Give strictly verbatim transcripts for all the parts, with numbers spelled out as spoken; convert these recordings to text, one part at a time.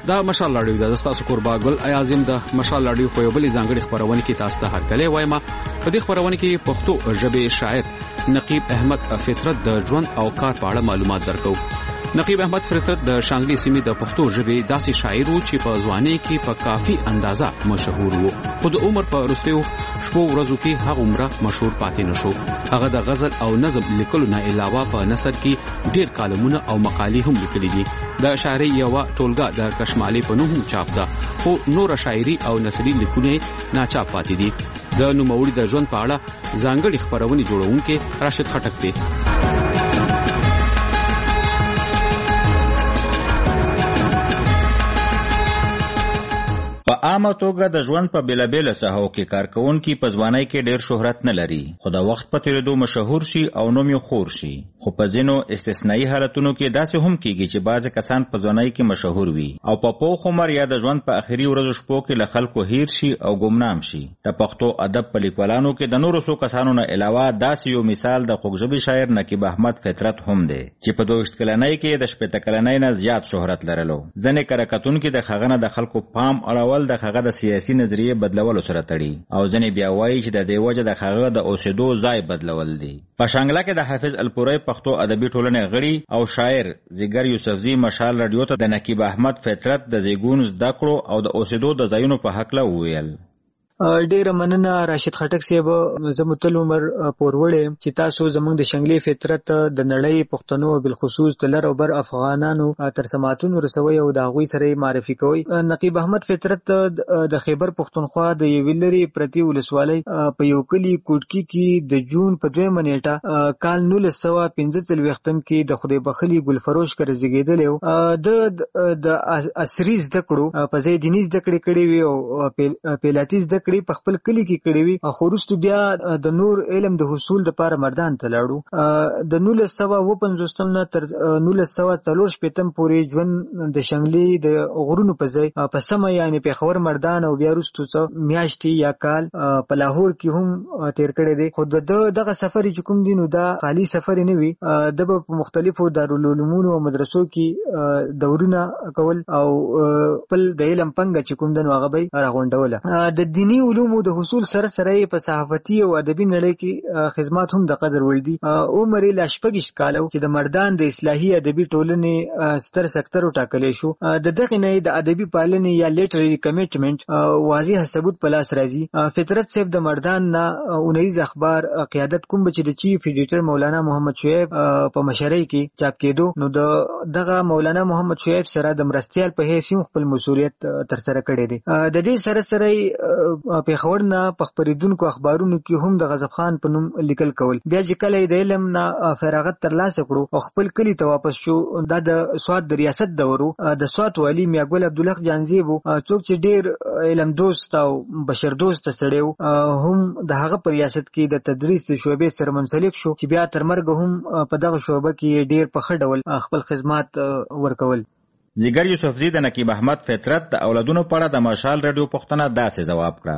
دا مشال لاډیو د تاسو قربا ګل ایازم د مشال لاډیو په یو بل ځانګړي خبرونه کې تاسو ته هرکلی وایم. په دې خبرونه کې پښتو ژبې شاعر نقیب احمد فطرت د ژوند او کار په اړه معلومات درکو. نقیب احمد فطرت د شانګلي سیمې د پښتو ژبې داسې شاعر وو چې په ځوانۍ کې په کافي اندازه مشهور وو، خو د عمر په وروستیو شپو ورځو کې هغه عمره مشهور پاتې نشو. هغه د غزل او نظم لیکلو نه علاوه په نثر کې ډېر کالمونه او مقالې هم لیکلي دي. د شاعرۍ یو ټولګه د کشمالي په نوم چاپ ده، خو نور شاعري او نثري لیکونه ناچاپ پاتې دي. د نوموړي د ژوند په اړه ځانګړي خبرونه جوړونکي راشد خټک دی. په عامه توګه د ژوند په بیلابیل ساحو کې کارکونکي په ځوانۍ کې ډېر شهرت نه لري، خو د وخت په تیریدو مشهور شي او نوم یې خور شي. خو په ځینو استثنایی حالتونو کې داسې هم کیږي چې بعضې کسان په ځوانۍ کې مشهور وي او په پوخ عمر یا د ژوند په آخري ورځو شپو کې له خلکو هیر شي او ګمنام شي. د پښتو ادب په لیکوالانو کې د نورو څو کسانو نه علاوه داسې یو مثال د خوږژبي شاعر نقیب احمد فطرت هم دی چې په دویشت کلنۍ کې د شپېته کلنۍ نه زیات شهرت لرلو. ځینې کره کتونکي د هغه نه د خلکو پام اړول د هغه د سیاسي نظریې بدلولو سره تړي او ځینې بیا وایي چې د دې وجه د هغه د اوسېدو ځای بدلول دي. په شانګله کې د حافظ الپورۍ پښتو ادبي ټولنې غړي او شاعر زیګر یوسفزي مشال رادیو ته د نقیب احمد فطرت د زیږون زده کړو او د اوسېدو د ځایونو په هکله وویل. ډیره مننه راشد خټک صاحب. زه متل عمر پوروړی چې تاسو زموږ د شنګلې فطرت د نړۍ پښتنو بالخصوص د لر او بر افغانانو تر سماعتونو رسوي او د هغوی سره معرفي کوي. نقیب احمد فطرت د خیبر پښتونخوا د یوې لرې پرتې ولسوالۍ په یو کلي کوټکي کې د جون په دویمه نیټه کال نولس سوه پنځه څلوېښتم کې د خدای بخلي ګلفروش کره زیږېدلی و. د عصري زده کړو په ځای دیني زده کړې کړې وي او پیلاتي زده کړې په خپل کلی کې کړې وي، خو وروسته بیا د نور علم د حصول دپاره مردان ته لاړو. د نولس سوه اوه پنځوستم نه تر نولس سوه څلور شپېتم پورې ژوند د شنګلې د غرونو په ځای په سمه یعنې پېښور مردان او بیا وروسته څه میاشتې یا کال په لاهور کې هم تېر کړی دی. خو د دغه سفر چې کوم دی نو دا خالي سفر نه وي، د به په مختلفو دارالعلومونو او مدرسو کې دورونه کول او خپل د علم پنګه چې کوم دی نو هغه به یې راغونډوله. د دیني علومو د حصول سره سره په صحافتي او ادبي نړۍ کې خدمات هم د قدر وړ دي. عمر یې لا شپږویشت کاله و چې د مردان د اصلاحي ادبي ټولنې ستر سکتر وټاکلی شو. د دغې نه د ادبي پالنې یا لیټرري کمیټمنټ واضح ثبوت په لاس راځي. فطرت صاحب د مردان نه اونیز اخبار قیادت کوم چې د چیف ایډیټر مولانا محمد شعیب په مشرۍ کې چاپ کېدو، نو د دغه مولانا محمد شعیب سره د مرستیال په حیث خپل مسؤلیت ترسره کړی دی. د دې سره سره پېښور نه په خپرېدونکو اخبارونو کې هم د غضب خان په نوم لیکل کول. بیا چې کله یې د علم نه فراغت ترلاسه کړو او خپل کلي ته واپس شو، دا د سوات د ریاست دور و. د سوات والي میاګل عبدالحق جانزیب و، څوک چې ډېر علم دوست او بشر دوست سړی و، هم د هغه په ریاست کې د تدریس د شعبې سره منسلک شو چې بیا تر مرګه هم په دغه شعبه کې ډېر په ښه ډول خپل خدمات ورکول. زیګر یوسفزي د نقیب احمد فطرت د اولادونو په اړه د مشال رادیو پوښتنه داسې ځواب کړه.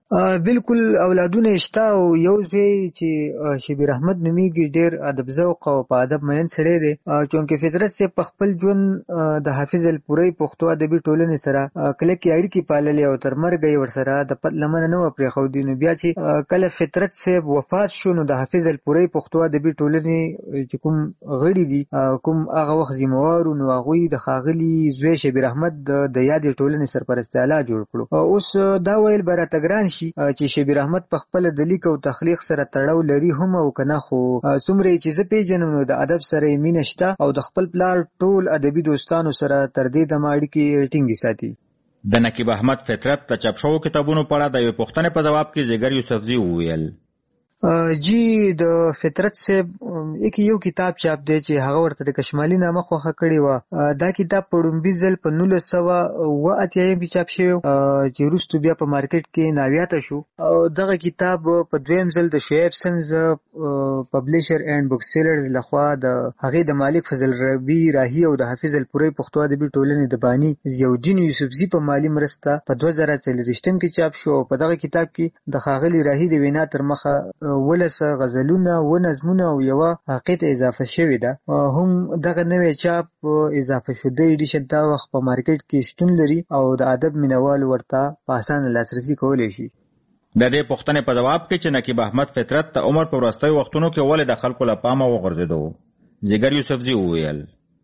بالکل اولادونه شته او یو ځای چې شبیر احمد نومیږي ډېر ادب ذوق او په ادب مین سړی دی، چونکې فطرت صاحب په خپل ژوند د حافظ الپورۍ پښتو ادبي ټولنې سره کلکې اړیکې پاللې او تر مرګه یې ورسره د پت لمنه نه وه پرېښودي. نو بیا چې کله فطرت صاحب وفات شو نو د حافظ الپورۍ پښتو ادبي ټولنې چې کوم غړي دي کوم هغه وخت ذمهوارو، نو هغوی د ښاغلي زوی شبیر احمد د یادې ټولنې سرپرست اعلی جوړ کړو. اوس دا ویل به راته ګران شي چې شبیر احمد په خپل د لیک او تخلیق سره تړاو لري هم او کنه، خو څومره چې زه پیژنم نو د ادب سره یې مینه شته او د خپل پلار ټول ادبي دوستانو سره تر دې دمه اړیکې ټینګې ساتي. د نقیب احمد فطرت د چاپ شوو کتابونو په اړه د یوې پوښتنې په ځواب کې زیګر یوسفزي وویل. جی د فطرت صاحب یک یو کتاب چاپ دی چې هغه ورته د کشمالي نامه خوښه کړې وه. دا کتاب په لومړي ځل په نولس سوه اوه اتیایم کې چاپ شوی چې وروسته بیا په مارکیټ کې ناویاته شو. او دغه کتاب په دویم ځل د شعیب سنز پبلیشر اینډ بک سیلرز لخوا د هغې د مالک فضل ربی راهي او د حافظ الپورۍ پښتو ادبي ټولنې د باني ضیاءالدین یوسفزي په مالي مرسته په دوه زره څلوېښتم کې چاپ شو. په دغه کتاب کې د ښاغلي راهي د وینا تر مخه ولسه غزلونه و نظمونه او یوه قطعه اضافه شوې ده. هم دغه نوې چاپ اضافه شوی ایډیشن دا وخت په مارکیټ کې شتون لري او د ادب مینوال ورته په اسانه لاسرسي کولی شي. د دې پوښتنې په جواب کې چې نقیب احمد فطرت د عمر په وروستیو وختونو کې ولې د خلکو له پامه وغورځېدو، ځیګر یوسفزي وویل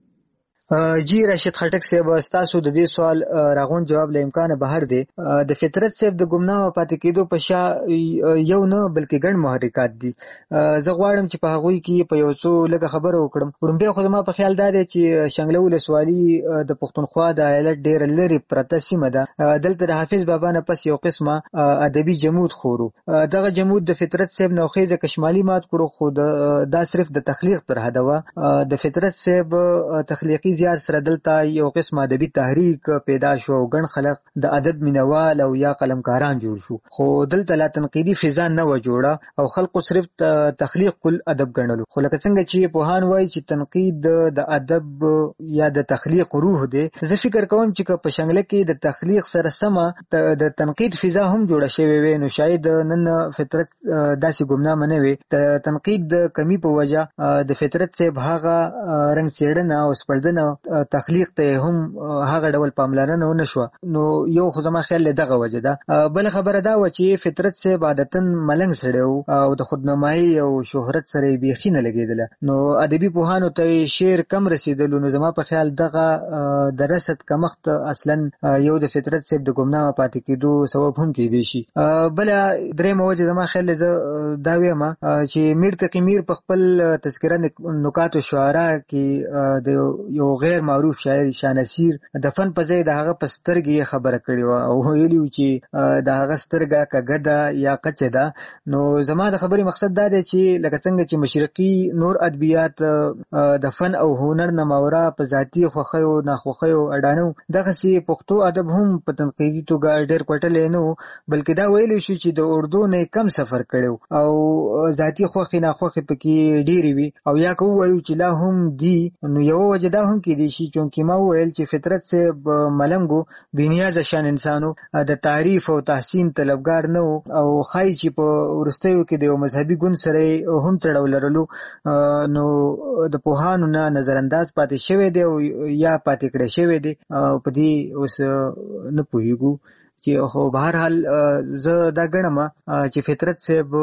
جی راشد خټک صاحب ستاسو د دې سوال راغون جواب له امکانه بهر دی. د فطرت صاحب د ګمنام پاتې کېدو په شا یو نه بلکې ګڼ محرکات دي. زه غواړم چې په هغوی کې په یو څو لږه خبره وکړم. وړاندې خو زما په خیال دا دی چې شنګله ولسوالي د پښتونخوا د ایالت ډېره لرې پرته سیمه ده. دلته د حافظ بابا نه پس یو قسمه ادبي جمود خورو. دغه جمود د فطرت صاحب نوخیزه کشمالي مات کړو، خو دا صرف د تخلیق تر حده وه. د فطرت صاحب تخلیقي زیار سره دلته یو قسم ادبي تحریک پیدا شو او ګڼ خلک د ادب مینوال او یا قلمکاران جوړ شو، خو دلته لا تنقیدي فضا نه و جوړه او خلکو صرف تخلیق کل ادب ګڼلو. خو لکه څنګه چې پوهان وایي چې تنقید د ادب یا د تخلیق روح دی، زه فکر کوم چې په شنګله کې د تخلیق سره سمه د تنقید فضا هم جوړه شوې وي، نو شاید نن فطرت داسې ګمنامه نه وي. د تنقید د کمی په وجه د فطرت صاحب هغه رنګ څېړنه او سپړدنه تخلیق ته هم هغه ډول پاملرنه ونه شوه. نو یو خو زما خیال دغه وجه ده. بل خبره دا و چې فطرت صاحب عادتاً ملنګ سړی و او د خودنمایي او شهرت سره یې بیخي نه لګېدله، نو ادبي پوهانو ته شعر کم رسېدلو. نو زما په خیال دغه د رسد کمښت اصلا یو د فطرت صاحب د ګمنامه پاتې کېدو سبب هم کېدی شي. بله درېیمه وجه زما خیال زه دا وایم چې میر تقي میر په خپل تذکره نکات و شعرا کې د یو غیر معروف شاعر شانسیر د فن په ځای د هغه په سترګې خبره کړې وه او ویلي و چې د هغه سترګه کږه ده یا قچه ده. نو زما د خبرې مقصد دا دی چې لکه څنګه چې مشرقي نور ادبیات د فن او هنر نه ماورا په ذاتي خوښیو ناخوښیو اډانو، دغسې پښتو ادب هم په تنقیدي توګه ډېر کوټلی نه و، بلکې دا ویلی شو چې د اردو نه کم سفر کړی او ذاتي خوښې ناخوښې پکې ډېرې وي. او یا که ووایو چې لا هم دي، نو یوه وجه دا هم کېدی شي چونکې ما وویل چې فطرت صاحب ملنګو بېنیازه شان انسانو د تعریف او تحسین طلبګار نه و او ښایي چې په وروستیو کې د یو مذهبي ګوند سره هم تړاو لرلو، نو د پوهانو نه نظرانداز پاتې شوی دی او یا پاتې کړی شوی دی. په دې اوس نه پوهېږو چې خو بهر حال زه دا ګڼم چې فطرت صاحب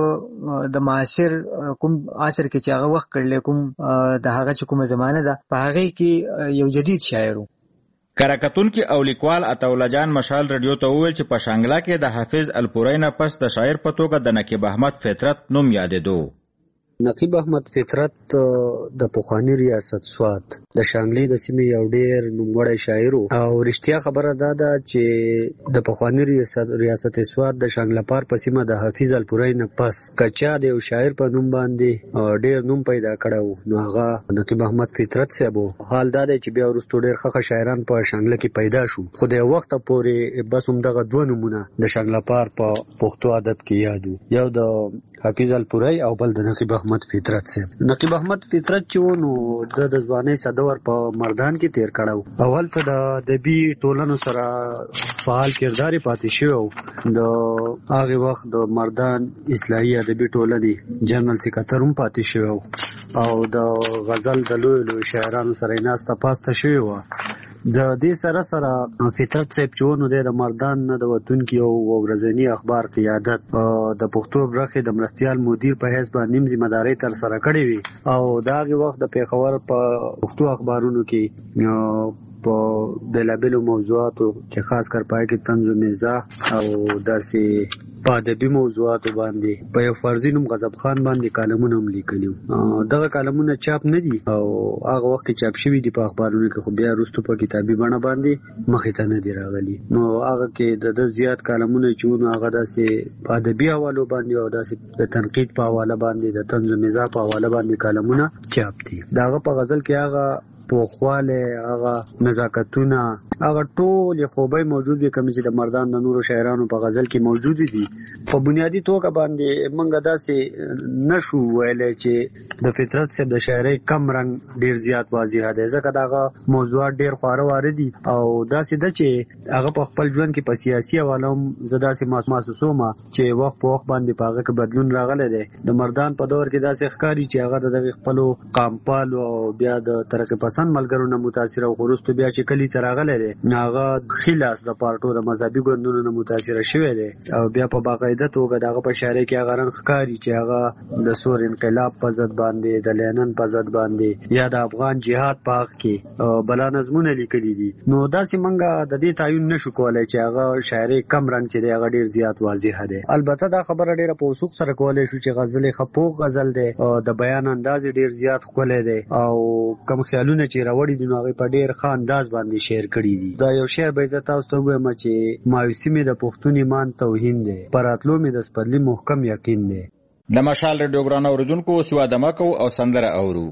د معاصر کوم عصر کې چې هغه وخت کړلی، کوم د هغه چې کومه زمانه ده، په هغې کې یو جدید شاعر و. کراکتونکي او لیکوال عطاالله جان مشال رادیو ته وویل چې په شانګله کې د حافظ الپورۍ نه پس د شاعر په توګه د نقیب احمد فطرت نوم یادېدو. نقیب احمد فطرت د پخواني ریاست سوات د شانګلې د سیمې یو ډېر نوموړی شاعر او رښتیا خبره دا ده چې د پخواني ریاست ریاست سوات د شانګلپار په سیمه د حافظ الپورۍ نه پس کچا د یو شاعر په نوم باندې ډېر نوم پیدا کړی، نو هغه نقیب احمد فطرت صاحب و. حال دا دی چې بیا وروستو ډېر ښه شاعران په شانګله کې پیدا شو، خو د یو وخته پورې بس همدغه دوه نومونه د شانګلپار په پښتو ادب کې یاد وو، یو د حافظ الپورۍ او بل د نقیب احمد فطرت صاحب. نقیب احمد فطرت چې و نو د د ځوانۍ صدور په مردان کې تیر کړو او هلته د ادبي ټولنو سره فعال کردار پاتې شوی و. د هغې وخت د مردان اصلاحي ادبي ټولنې جنرال سکرټر هم پاتې شوی و او د غزل د لویو لویو شاعرانو سره یې ناسته پاسته شوې وه. د دې سره سره فطرت صاحب چې و نو دی د مردان نه د وتونکي او ورځني اخبار قیادت د پښتو برخې د مرستیال مدیر په حیث باندې نیم ذمهدارۍ ترسره کړې وي او د هغې وخت د پېښور په پښتو اخبارونو کې په بېلابېلو موضوعاتو چې خاص کر پای کې طنز و مزاح او داسې په ادبي موضوعاتو باندې په یو فرضي نوم غضب خان باندې کالمونه هم لیکلي وو. دغه کالمونه چاپ نه دي او هغه وخت کې چاپ شوي دي په اخبارونو کې، خو بیا وروستو په کتابي بڼه باندې مخې ته نه دي راغلي. نو هغه کې د ده زیات کالمونه چې وو نو هغه داسې په ادبي حوالو باندې او داسې د تنقید په حواله باندې د طنز و مزاح په حواله باندې کالمونه چاپ دي. د هغه په غزل کې هغه پوخواله، هغه نزاکتونه هغه ټول خوبای موجود دي کوم چې د مردان د نورو شاعرانو په غزل کې موجود دي. په بنیادی توګه باندې موږ داسې نشو ویلای چې د فطرت سره د شاعرۍ کم رنگ ډیر زیات واضح دی، ځکه داغه موضوعات ډیر خواره واره دي او داسې د چې هغه په خپل ژوند کې په سیاسي حواله هم زه داسې محسوسوم چې وخت په وخت باندې په هغه کې بدلون راغلی دی. د مردان په دور کې داسې ښکاري چې هغه د دغه خپلو قامپالو او بیا د ترقی پسند ملګرو نه متاثر او وروسته بیا چې کلی ته راغلی دی هغه خلاص د پارټو د مذهبي ګوندونو نه متاثر شوی دی او بیا په باقاعده توګه دغه په شاعرۍ کې هغه رنګ ښکاري چې هغه د سور انقلاب په ضد باندې د لینن په ضد باندې یا د افغان جهاد په حق کې بلا نظمونه لیکلي دي. نو داسې منګه د دې تعین نشو کولای چې هغه شاعرۍ کم رنګ چې دی هغه ډیر زیات واضح دی. البته دا خبره ډیره په وثوق سره کولای شو چې غزل خپوغ غزل دی او د بیان انداز ډیر زیات ښکلی دی او کوم خیالونه چې راوړي دي نو هغه په ډیر ښه انداز باندې شعر کړي دي. دا یو شعر به زه تاسو ته ووایم چې مایوسي مې د پښتون ایمان توهین دی، پر راتلو مې د سپرلي محکم یقین دی. د مشال ریډیو ګران اوریدونکو سواد مکو او سندره اورو.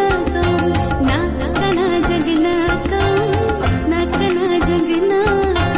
जगना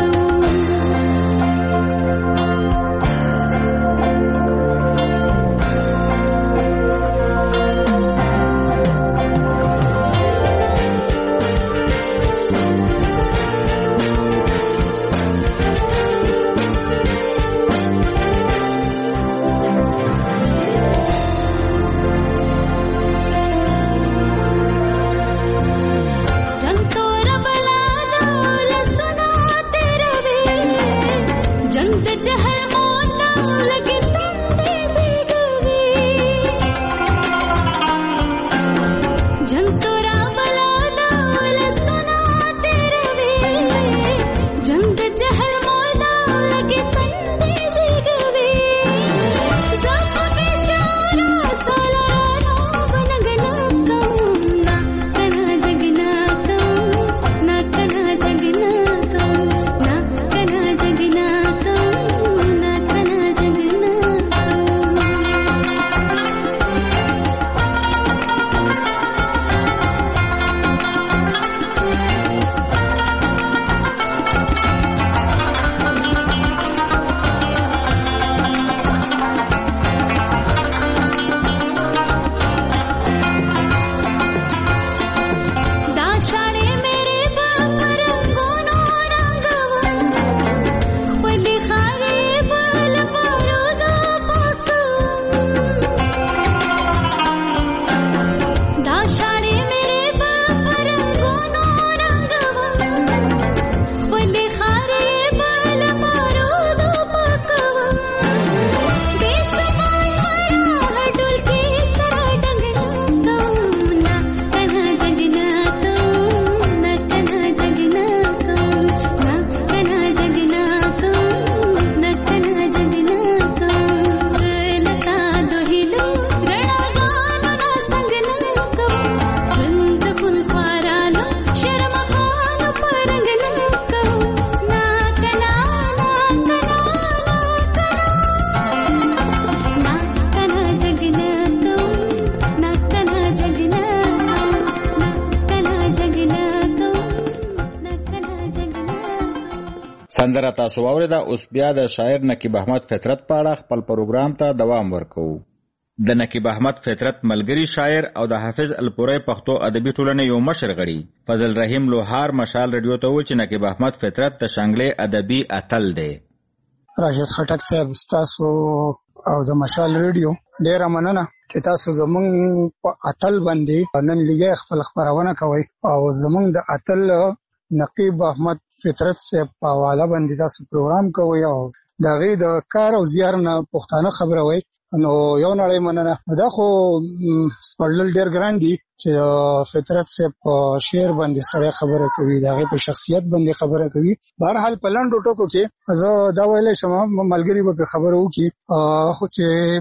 سندره تاسو واورېده. اوس بیا د شاعر نقیب احمد فطرت په اړه خپل پروګرام ته دوام ورکوو. د نقیب احمد فطرت ملګری شاعر او د حافظ الپورۍ پښتو ادبي ټولنې یو مشر غړي فضل رحیم لوهار مشال رادیو ته وویل چې نقیب احمد فطرت د شانګلې ادبي اتل دی. راشد خټک صاحب تاسو او د مشال رادیو ډیره مننه چې تاسو زمونږ په اتل باندې نن لږه خپل خبرونه کوي او زمونږ د اتل نقیب احمد فطرت صاحب په حواله باندې تاسو پروګرام کوي او د هغې د کار او زیار نه پښتانه خبروي. نو یو نړۍ مننه. دا خو سپړل ډېر ګران دي چې فطرت صاحب په شعر باندې سړی خبره کوي، د هغې په شخصیت باندې خبره کوي. بهرحال په لنډو ټکو کې زه دا ویلی شم ملګري به پرې خبره وکړي، خو چې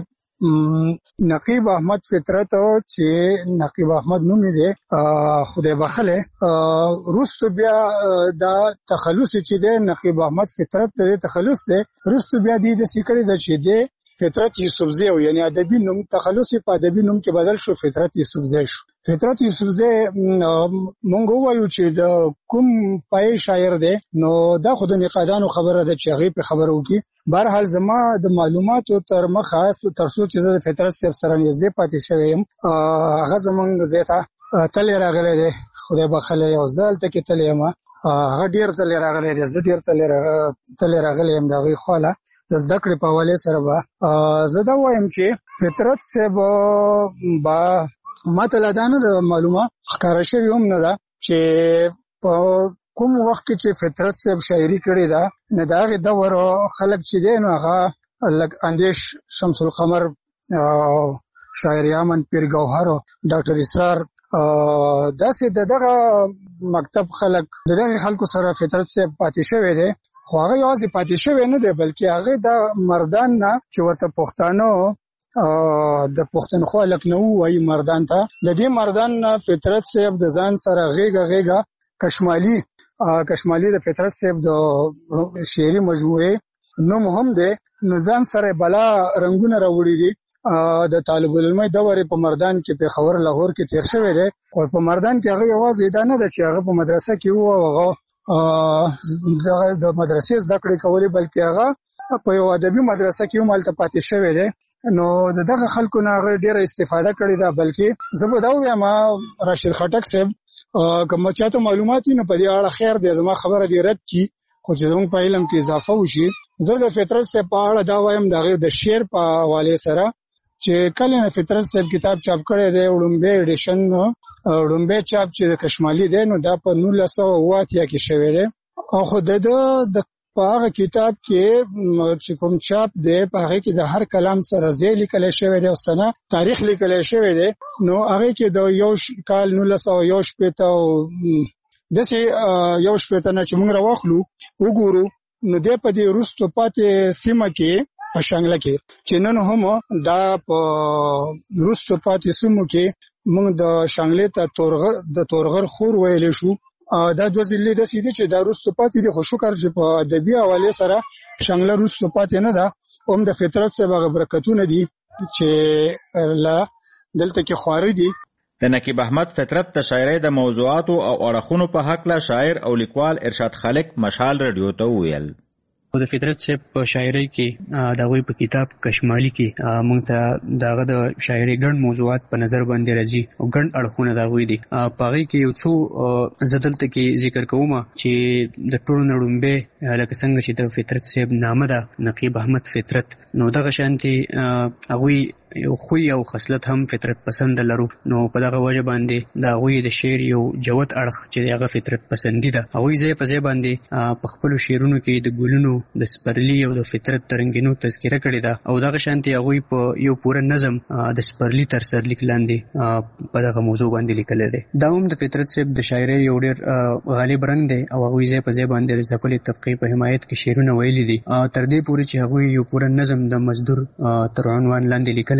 نقیب احمد فطرت چې نقیب احمد نوم یې دی خدای بخلی، وروستو بیا دا تخلص چې دی نقیب احمد فطرت دی تخلص دی، وروستو بیا دی داسې کړی ده چې دی فطرت یوسفزی او یعنی ادبي نوم تخلص په ادبي نوم کې بدل شو، فطرت یوسفزی شو. فطرت یوسفزی مونږ ووایو چې د کوم پای شاعر دی، نو دا خو د نقادانو خبره ده چې هغې پرې خبره وکړي. بهرحال زما د معلوماتو تر مخه تر څو چې زه د فطرت صاحب سره نږدې پاتې شوی یم، هغه زمونږ ځای ته تللی راغلی دی، خدای بخلی، او زه هلته کې تللی یم. هغه ډېر تللی راغلی دی، زه ډېر تللی راغلی یم د هغوی خواله د زده کړې په حوالې سره. به زه دا وایم چې فطرت صاحب به ما ته لا دا نه ده معلومه، ښکاره شوې هم نه ده چې په کوم وخت کې چې فطرت صاحب شاعري کړې ده، نو د هغې دور خلک چې دی نو هغه لږ اندیش شمس القمر، شاعر یامن پیر ګوهر، ډاکټر اسرار، داسې د دغه مکتب خلک د دغې خلکو سره فطرت صاحب پاتې شوی دی. خو هغه یوازې پاتې شوی نه دی بلکې هغې د مردان نه چې ورته پښتانه د پښتونخوا لکنهو وایي مردان ته، د دې مردان نه فطرت صاحب د ځان سره غېږه غېږه کشمالي کشمالي د فطرت صاحب د شعري مجموعې نوم هم دی، نو ځان سره بلا رنګونه راوړي دي. د طالب العلمۍ دور په مردان کې پېښور لاهور کې تیر شوی دی، او په مردان کې هغه یوازې دا نه ده چې هغه په مدرسه کې و او هغه د مدرسې زده کړې کولې، بلکې هغه په یو ادبي مدرسه کې هم هلته پاتې شوی دی. نو د دغه خلکو نه هغه ډېره استفاده کړې ده. بلکې زه به دا ووایم راشد خټک صاحب که چاته معلومات وي نو په دې اړه خیر دی، زما خبره دې رد کړي، خو چې زموږ په علم کې اضافه وشي. زه د فطرت صاحب په اړه دا وایم د هغې د شعر په حوالې سره چې کله نه فطرت صاحب کتاب چاپ کړی دی، وړومبی ایډیشن وړومبی چاپ چې د کشمالي دی نو دا په نولس سوه اوه اتیا کې شوی دی. او خو د ده په هغه کتاب کې چې کوم چاپ دی په هغې کې د هر کلام سره ځای لیکلی شوی دی او سنه تاریخ لیکلی شوی دی، نو هغې کې د یو کال نولس سوه یو شپېته او داسې یو شپېته نه چې موږ راواخلو وګورو، نو دی په دې وروستو پاتې سیمه کې په شانګله کې چې نن هم دا په وروستو پاتې سیمو کې موږ د شانګلې ته د تورغر خور ویلی شو. دا دوه ضلعې داسې دي چې دا وروستو پاتې دي، خو شکر چې په ادبي حوالې سره شانګله وروستو پاتې نه ده. هم د فطرت صاحب هغه برکتونه دي چې دلته کې خواره دي. د نقیب احمد فطرت د شاعرۍ د موضوعاتو او اړخونو په هکله شاعر او لیکوال ارشاد خالق مشال رادیو ته وویل. د فطرت صاحب په شاعرۍ کې د هغوی په کتاب کشمالي کې موږ ته د هغه د شاعرۍ ګڼ موضوعات په نظر باندې راځي او ګڼ اړخونه د هغوی دي. په هغې کې یو څو زه دلته کې ذکر کوم چې د ټولو نه وړومبی لکه څنګه چې د فطرت صاحب نامه ده نقیب احمد فطرت، نو دغه شانتې هغوی یو خوی او خصلت هم فطرت پسند لرو، نو په دغه وجه باندې د هغوی د شعر یو جوت اړخ چې هغه فطرت پسندي ده. هغوی ځای په ځای باندې په خپلو شعرونو کې د ګلونو د سپرلي او د فطرت د رنګینو تذکره کړې ده، او دغه شانتې هغوی په یو پوره نظم د سپرلي تر سرلیک لاندې په دغه موضوع باندې لیکلی دی. دا هم د فطرت صاحب د شاعرۍ یو ډېر غالب رنګ دی او هغوی ځای په ځای باندې د ځپلې طبقې په حمایت کې شعرونه ویلي دي، تر دې پورې چې هغوی یو پوره نظم د مزدور تر عنوان لاندې لیکلی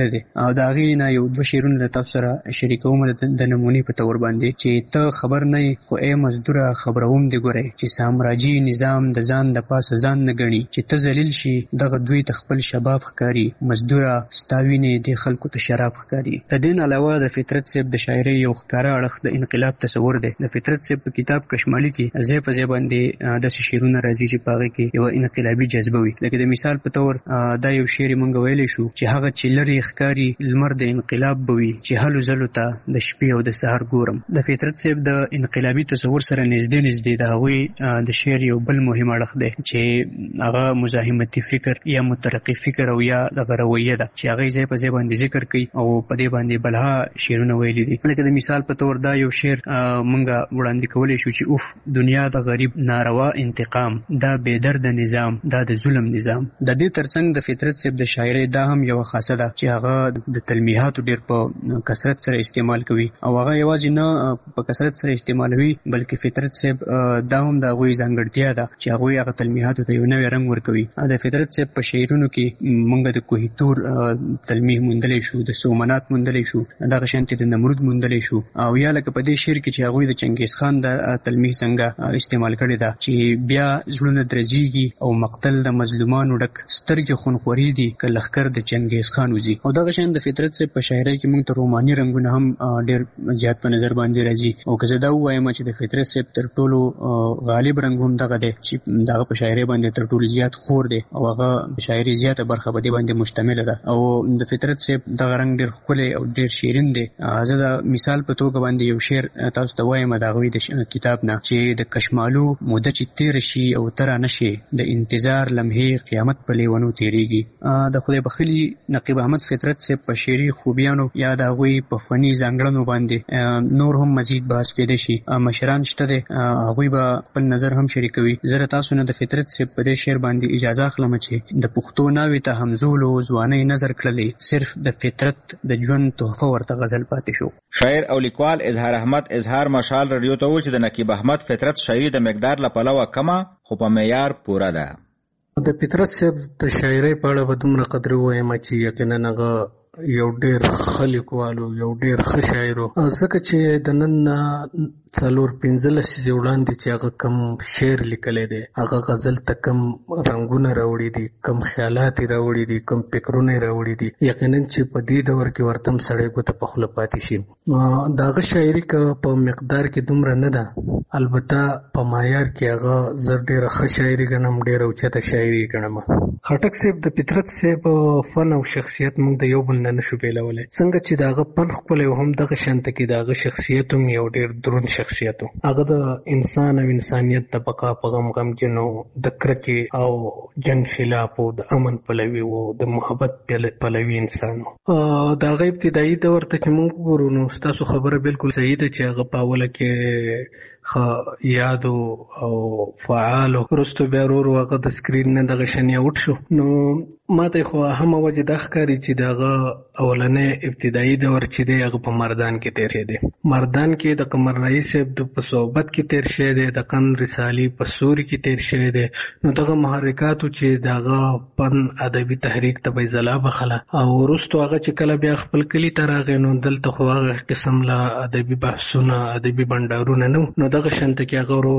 کړی دی او د هغې نه یو دوه شعرونه له تاسو سره شریکوم د نمونې په تور باندې چې ته خبر نه خو ای مزدوره خبروم دې ګورئ چې سامراجي نظام د ځان د پاسه ځان نه ګڼي چې ته ذلیل شي دغه دوی ته خپل شباب ښکاري مزدوره ستا وینې دې خلکو ته شراب ښکاري. د دې نه علاوه د فطرت صاحب د شاعرۍ یو ښکاره اړخ د انقلاب تصور دی. د فطرت صاحب په کتاب کشمالي کې ځای په ځای باندې داسې شعرونه راځي چې په هغې کې یوه انقلابي جذبه وي. لکه د مثال په طور دا یو شعر یې موږ ویلی شو چې هغه چې لرې ښکاري لمر د انقلاب به وي چې هلو ځلو ته د شپې او د سهار ګورم. د فطرت صاحب د انقلابي تصور سره نږدې نږدې د هغوی د شعر یو بل مهم اړخ دی چې هغه مزاحمتي فکر یا مترقي فکر او یا دغه رویه ده چې هغه ځای په ځای باندې ذکر کوي او په دې باندې بلها شعرونه ویلي دي. لکه د مثال په طور دا یو شعر موږ وړاندې کولی شو چې اوف دنیا د غریب ناروا انتقام دا بېدرده نظام دا د ظلم نظام. د دې ترڅنګ د فطرت صاحب د شاعرۍ دا هم یوه خاصه ده چې هغه د تلمیحاتو ډېر په کثرت سره استعمال کوي او هغه یوازې نه په کثرت سره استعمالوي بلکې فطرت صاحب دا هم د هغوی ځانګړتیا ده چې هغوی هغه تلمیحاتو ته یو نوی رنګ ورکوي. د فطرت صاحب په شعرونو کې موږ د کوهیتور تلمیح موندلی شو د سومنات موندلی شو دغه شانتې د نمرود موندلی شو او یا لکه په دې شعر کې چې هغوی د چنګیز خان د تلمیح څنګه استعمال کړې ده چې بیا زړونه درزیږي او مقتل د مظلومانو ډک سترګې خونخوري دي که لښکر د چنګیز خان وځي. او دغه شان د فطرت صاحب په شاعرۍ کې موږ ته روماني رنګونه هم ډېر زیات په نظر باندې راځي او که زه دا ووایم چې د فطرت صاحب تر ټولو غالب رنګ هم دغه دی چې د هغه په شاعرۍ باندې تر ټولو زیات خور دی او هغه د شاعرۍ زیاته برخه په دې باندې مشتمله ده او د فطرت صاحب دغه رنګ ډېر ښکلی او ډېر شیرین دی. زه د مثال په توګه باندې یو شعر تاسو ته وایم د هغوی د کتاب نه چې د کشمالو موده چې تېره شي او ته را نه شې د انتظار لمحې قیامت په لیونو تېرېږي. د خدای بخلي نقیب احمد فطرت صاحب په شعري خوبیانو یا د هغوی په فني ځانګړنو باندې نور هم مزید بحث کېدی شي. مشران شته دی هغوی به خپل نظر هم شریکوي. زه له تاسو نه د فطرت صاحب په دې شعر باندې اجازه اخلم چې د پښتو ناوې ته همزولو ځوانۍ نظر کړلی صرف د فطرت د ژوند تحفه ورته غزل پاتې شو. شاعر او لیکوال اظهار احمد اظهار مشال رادیو ته وویل چې د نقیب احمد فطرت شاعري د مقدار له پلوه کمه خو په معیار پوره ده. د فطرت صاحب د شاعرۍ په اړه به دومره قدر ووایم چې یقینا هغه یو ډېر ښه لیکوال او یو ډېر ښه شاعر و ځکه چې د نن څلور پنځه لسیزې وړاندې چې هغه کم شعر لیکلی دی هغه غزل ته کم رنګونه راوړي دي کم خیالات یې راوړي دي کم فکرونه یې راوړي دي یقینا چې په دې دور کې ورته هم سړی ګوته په خوله پاتې شي. د هغه شاعري که په مقدار کې دومره نه ده البته په معیار کې هغه زه ډېره ښه شاعري ګڼم ډېره اوچته شاعري ګڼم. خټک صاحب د فطرت صاحب فن او شخصیت موږ د یو بل نه نشو بېلولی څنګه چې د هغه فن ښکلی و هم دغه شانته کې د هغه شخصیت هم یو ډېر دروند شخصیت و. هغه د انسان او انسانیت د بقا په غم غمجن و د کرکې او جنګ خلاف و د امن پلوي و د محبت پلوي انسان و. د هغه ابتدایي دور ته چې موږ وګورو نو ستاسو خبره بالکل صحیح ده چې هغه په اوله کې ښه یاد او فعال و وروستو بیا ورو ورو هغه د سکرین نه دغه شان اوټ شو. نو ماته خو همه وجه دا ښکاري چې د هغه اولنی ابتدایي دور چې دی هغه په مردان کې تېر شوی دی. مردان کې د قمر رئیس صاحب د په صحبت کې تېر شوی دی د قند رسالي په سوري کې تېر شوی دی. نو دغه محرکاتو چې د هغه فن ادبي تحریک ته به یې ځلا بخله او وروستو هغه چې کله بیا خپل کلي ته راغی نو دلته خو هغه قسم له ادبي بحثونه ادبي بنډارونه نه و نو دغه شانته کې هغه ورو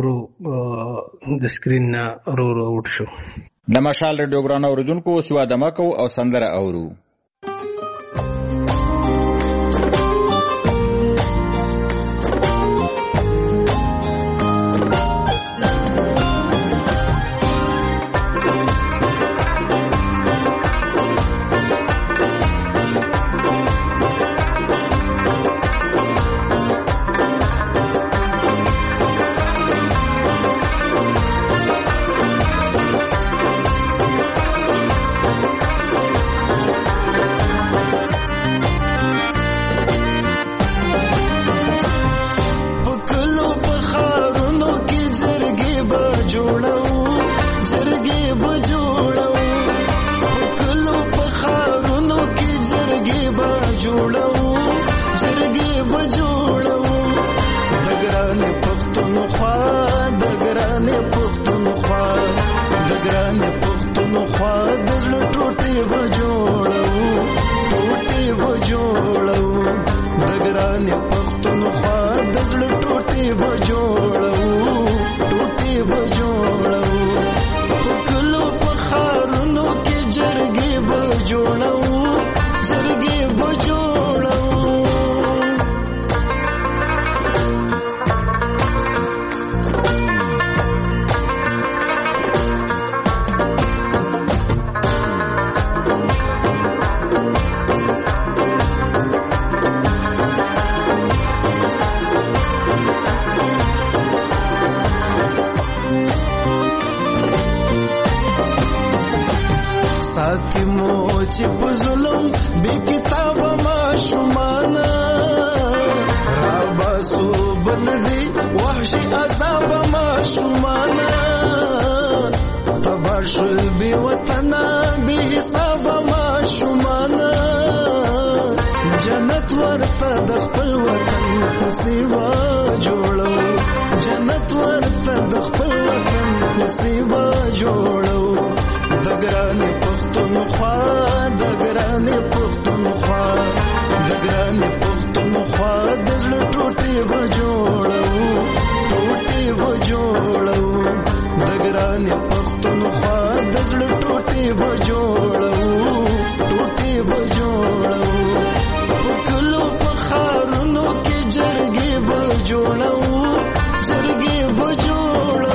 ورو د سکرین نه ورو ورو اوټ شو. د مشال رادیو ګران اوریدونکو سوا دمکو او سندره اورو. ګران پښتونخوا د زړه ټوټې به جوړو ټوټې جوړو په کلو په خارونو کې جرګې به جوړو جرګې به جوړو ساتي مو چې په ظلم بې کتابه ماشومانه راباسو بل دي وحشي عذابه ماشومانه تبار شول بې وطنه بې حسابه ماشومانه جنت ورته د خپل وطن په سیوا جوړو جنت ورته د خپل وطن په سیوا جوړو د ګرانې پښتونخوا د ګرانې پښتونخوا د ګرانې پښتونخوا د زړه ټوټې به جوړو ټوټې به جوړو د ګرانې پښتونخوا د زړه ټوټې به جوړو ټوټې به جوړو په کلو په خارونو کې جرګې به جوړو جرګې به جوړو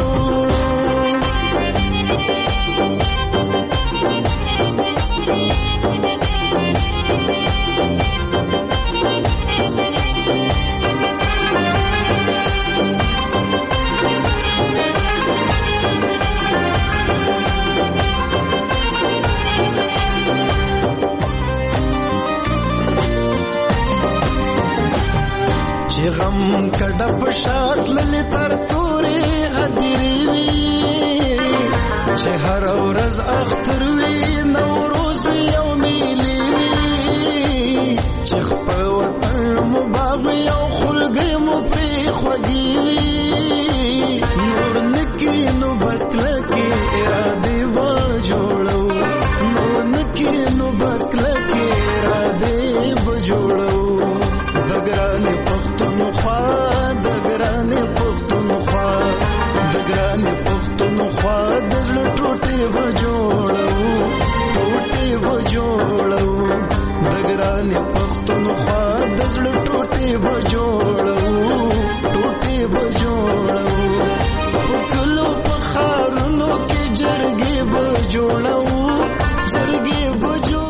چې غم کډه په شات للی تر تورې هدیرې وي چې هر ورځ اختر وي نوروز وي او میلې وي چې خپل وطن مو باغ وي او خلګۍ مو پرې خوږې وي نور نکي نو بس کلکې ارادې به جوړو نور نکي نو بس کلکې ارادې به جوړو د ګرانې پښتونخوا د ګرانې پښتونخوا د ګرانې پښتونخوا د زړه ټوټې به جوړو ټوټې به جوړو د ګرانې پښتونخوا د زړه ټوټې به جوړو ټوټې به جوړو په کلو په خارونو کې جرګې به جوړو جرګې به جوړو.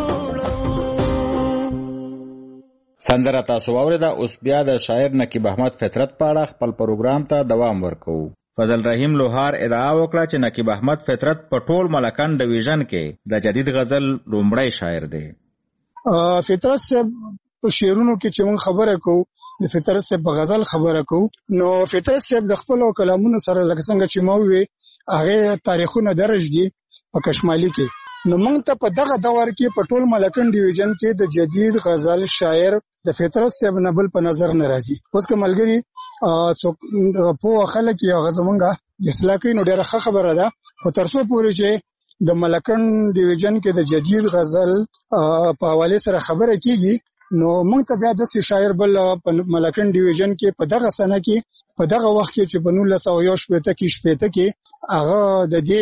سندره تاسو واوریده. اوس بیا د شاعر نقیب احمد فطرت په اړه خپل پروګرام ته دوام ورکوو. فضل رحیم لوهار ادعا وکړه چې نقیب احمد فطرت په ټول ملکن ډیویژن کې د جدید غزل لومړی شاعر دی. فطرت صاحب په شعرونو کې چې موږ خبره کوو د فطرت صاحب په غزل خبره کوو نو فطرت صاحب د خپل کلامونو سره لکه څنګه چې ما وې هغه تاریخونه درج دي په کشمالي کې نو موږ ته په دغه دور کې په ټول ملکن ډیویژن کې د جدید غزل شاعر د فطرت صاحب نه بل په نظر نه راځي. اوس که ملګری څوک په خلک یې هغه زمونږه اصلاح کوي نو ډېره ښه خبره ده خو تر څو پورې چې د ملکن ډیویژن کې د جدید غزل په حواله سره خبره کیږي نو موږ ته بیا داسې شاعر بل په ملکن ډیویژن کې په دغه سنه کې په دغه وخت کې چې په نولس سوه یو شپېته کې شپېته کې هغه د دې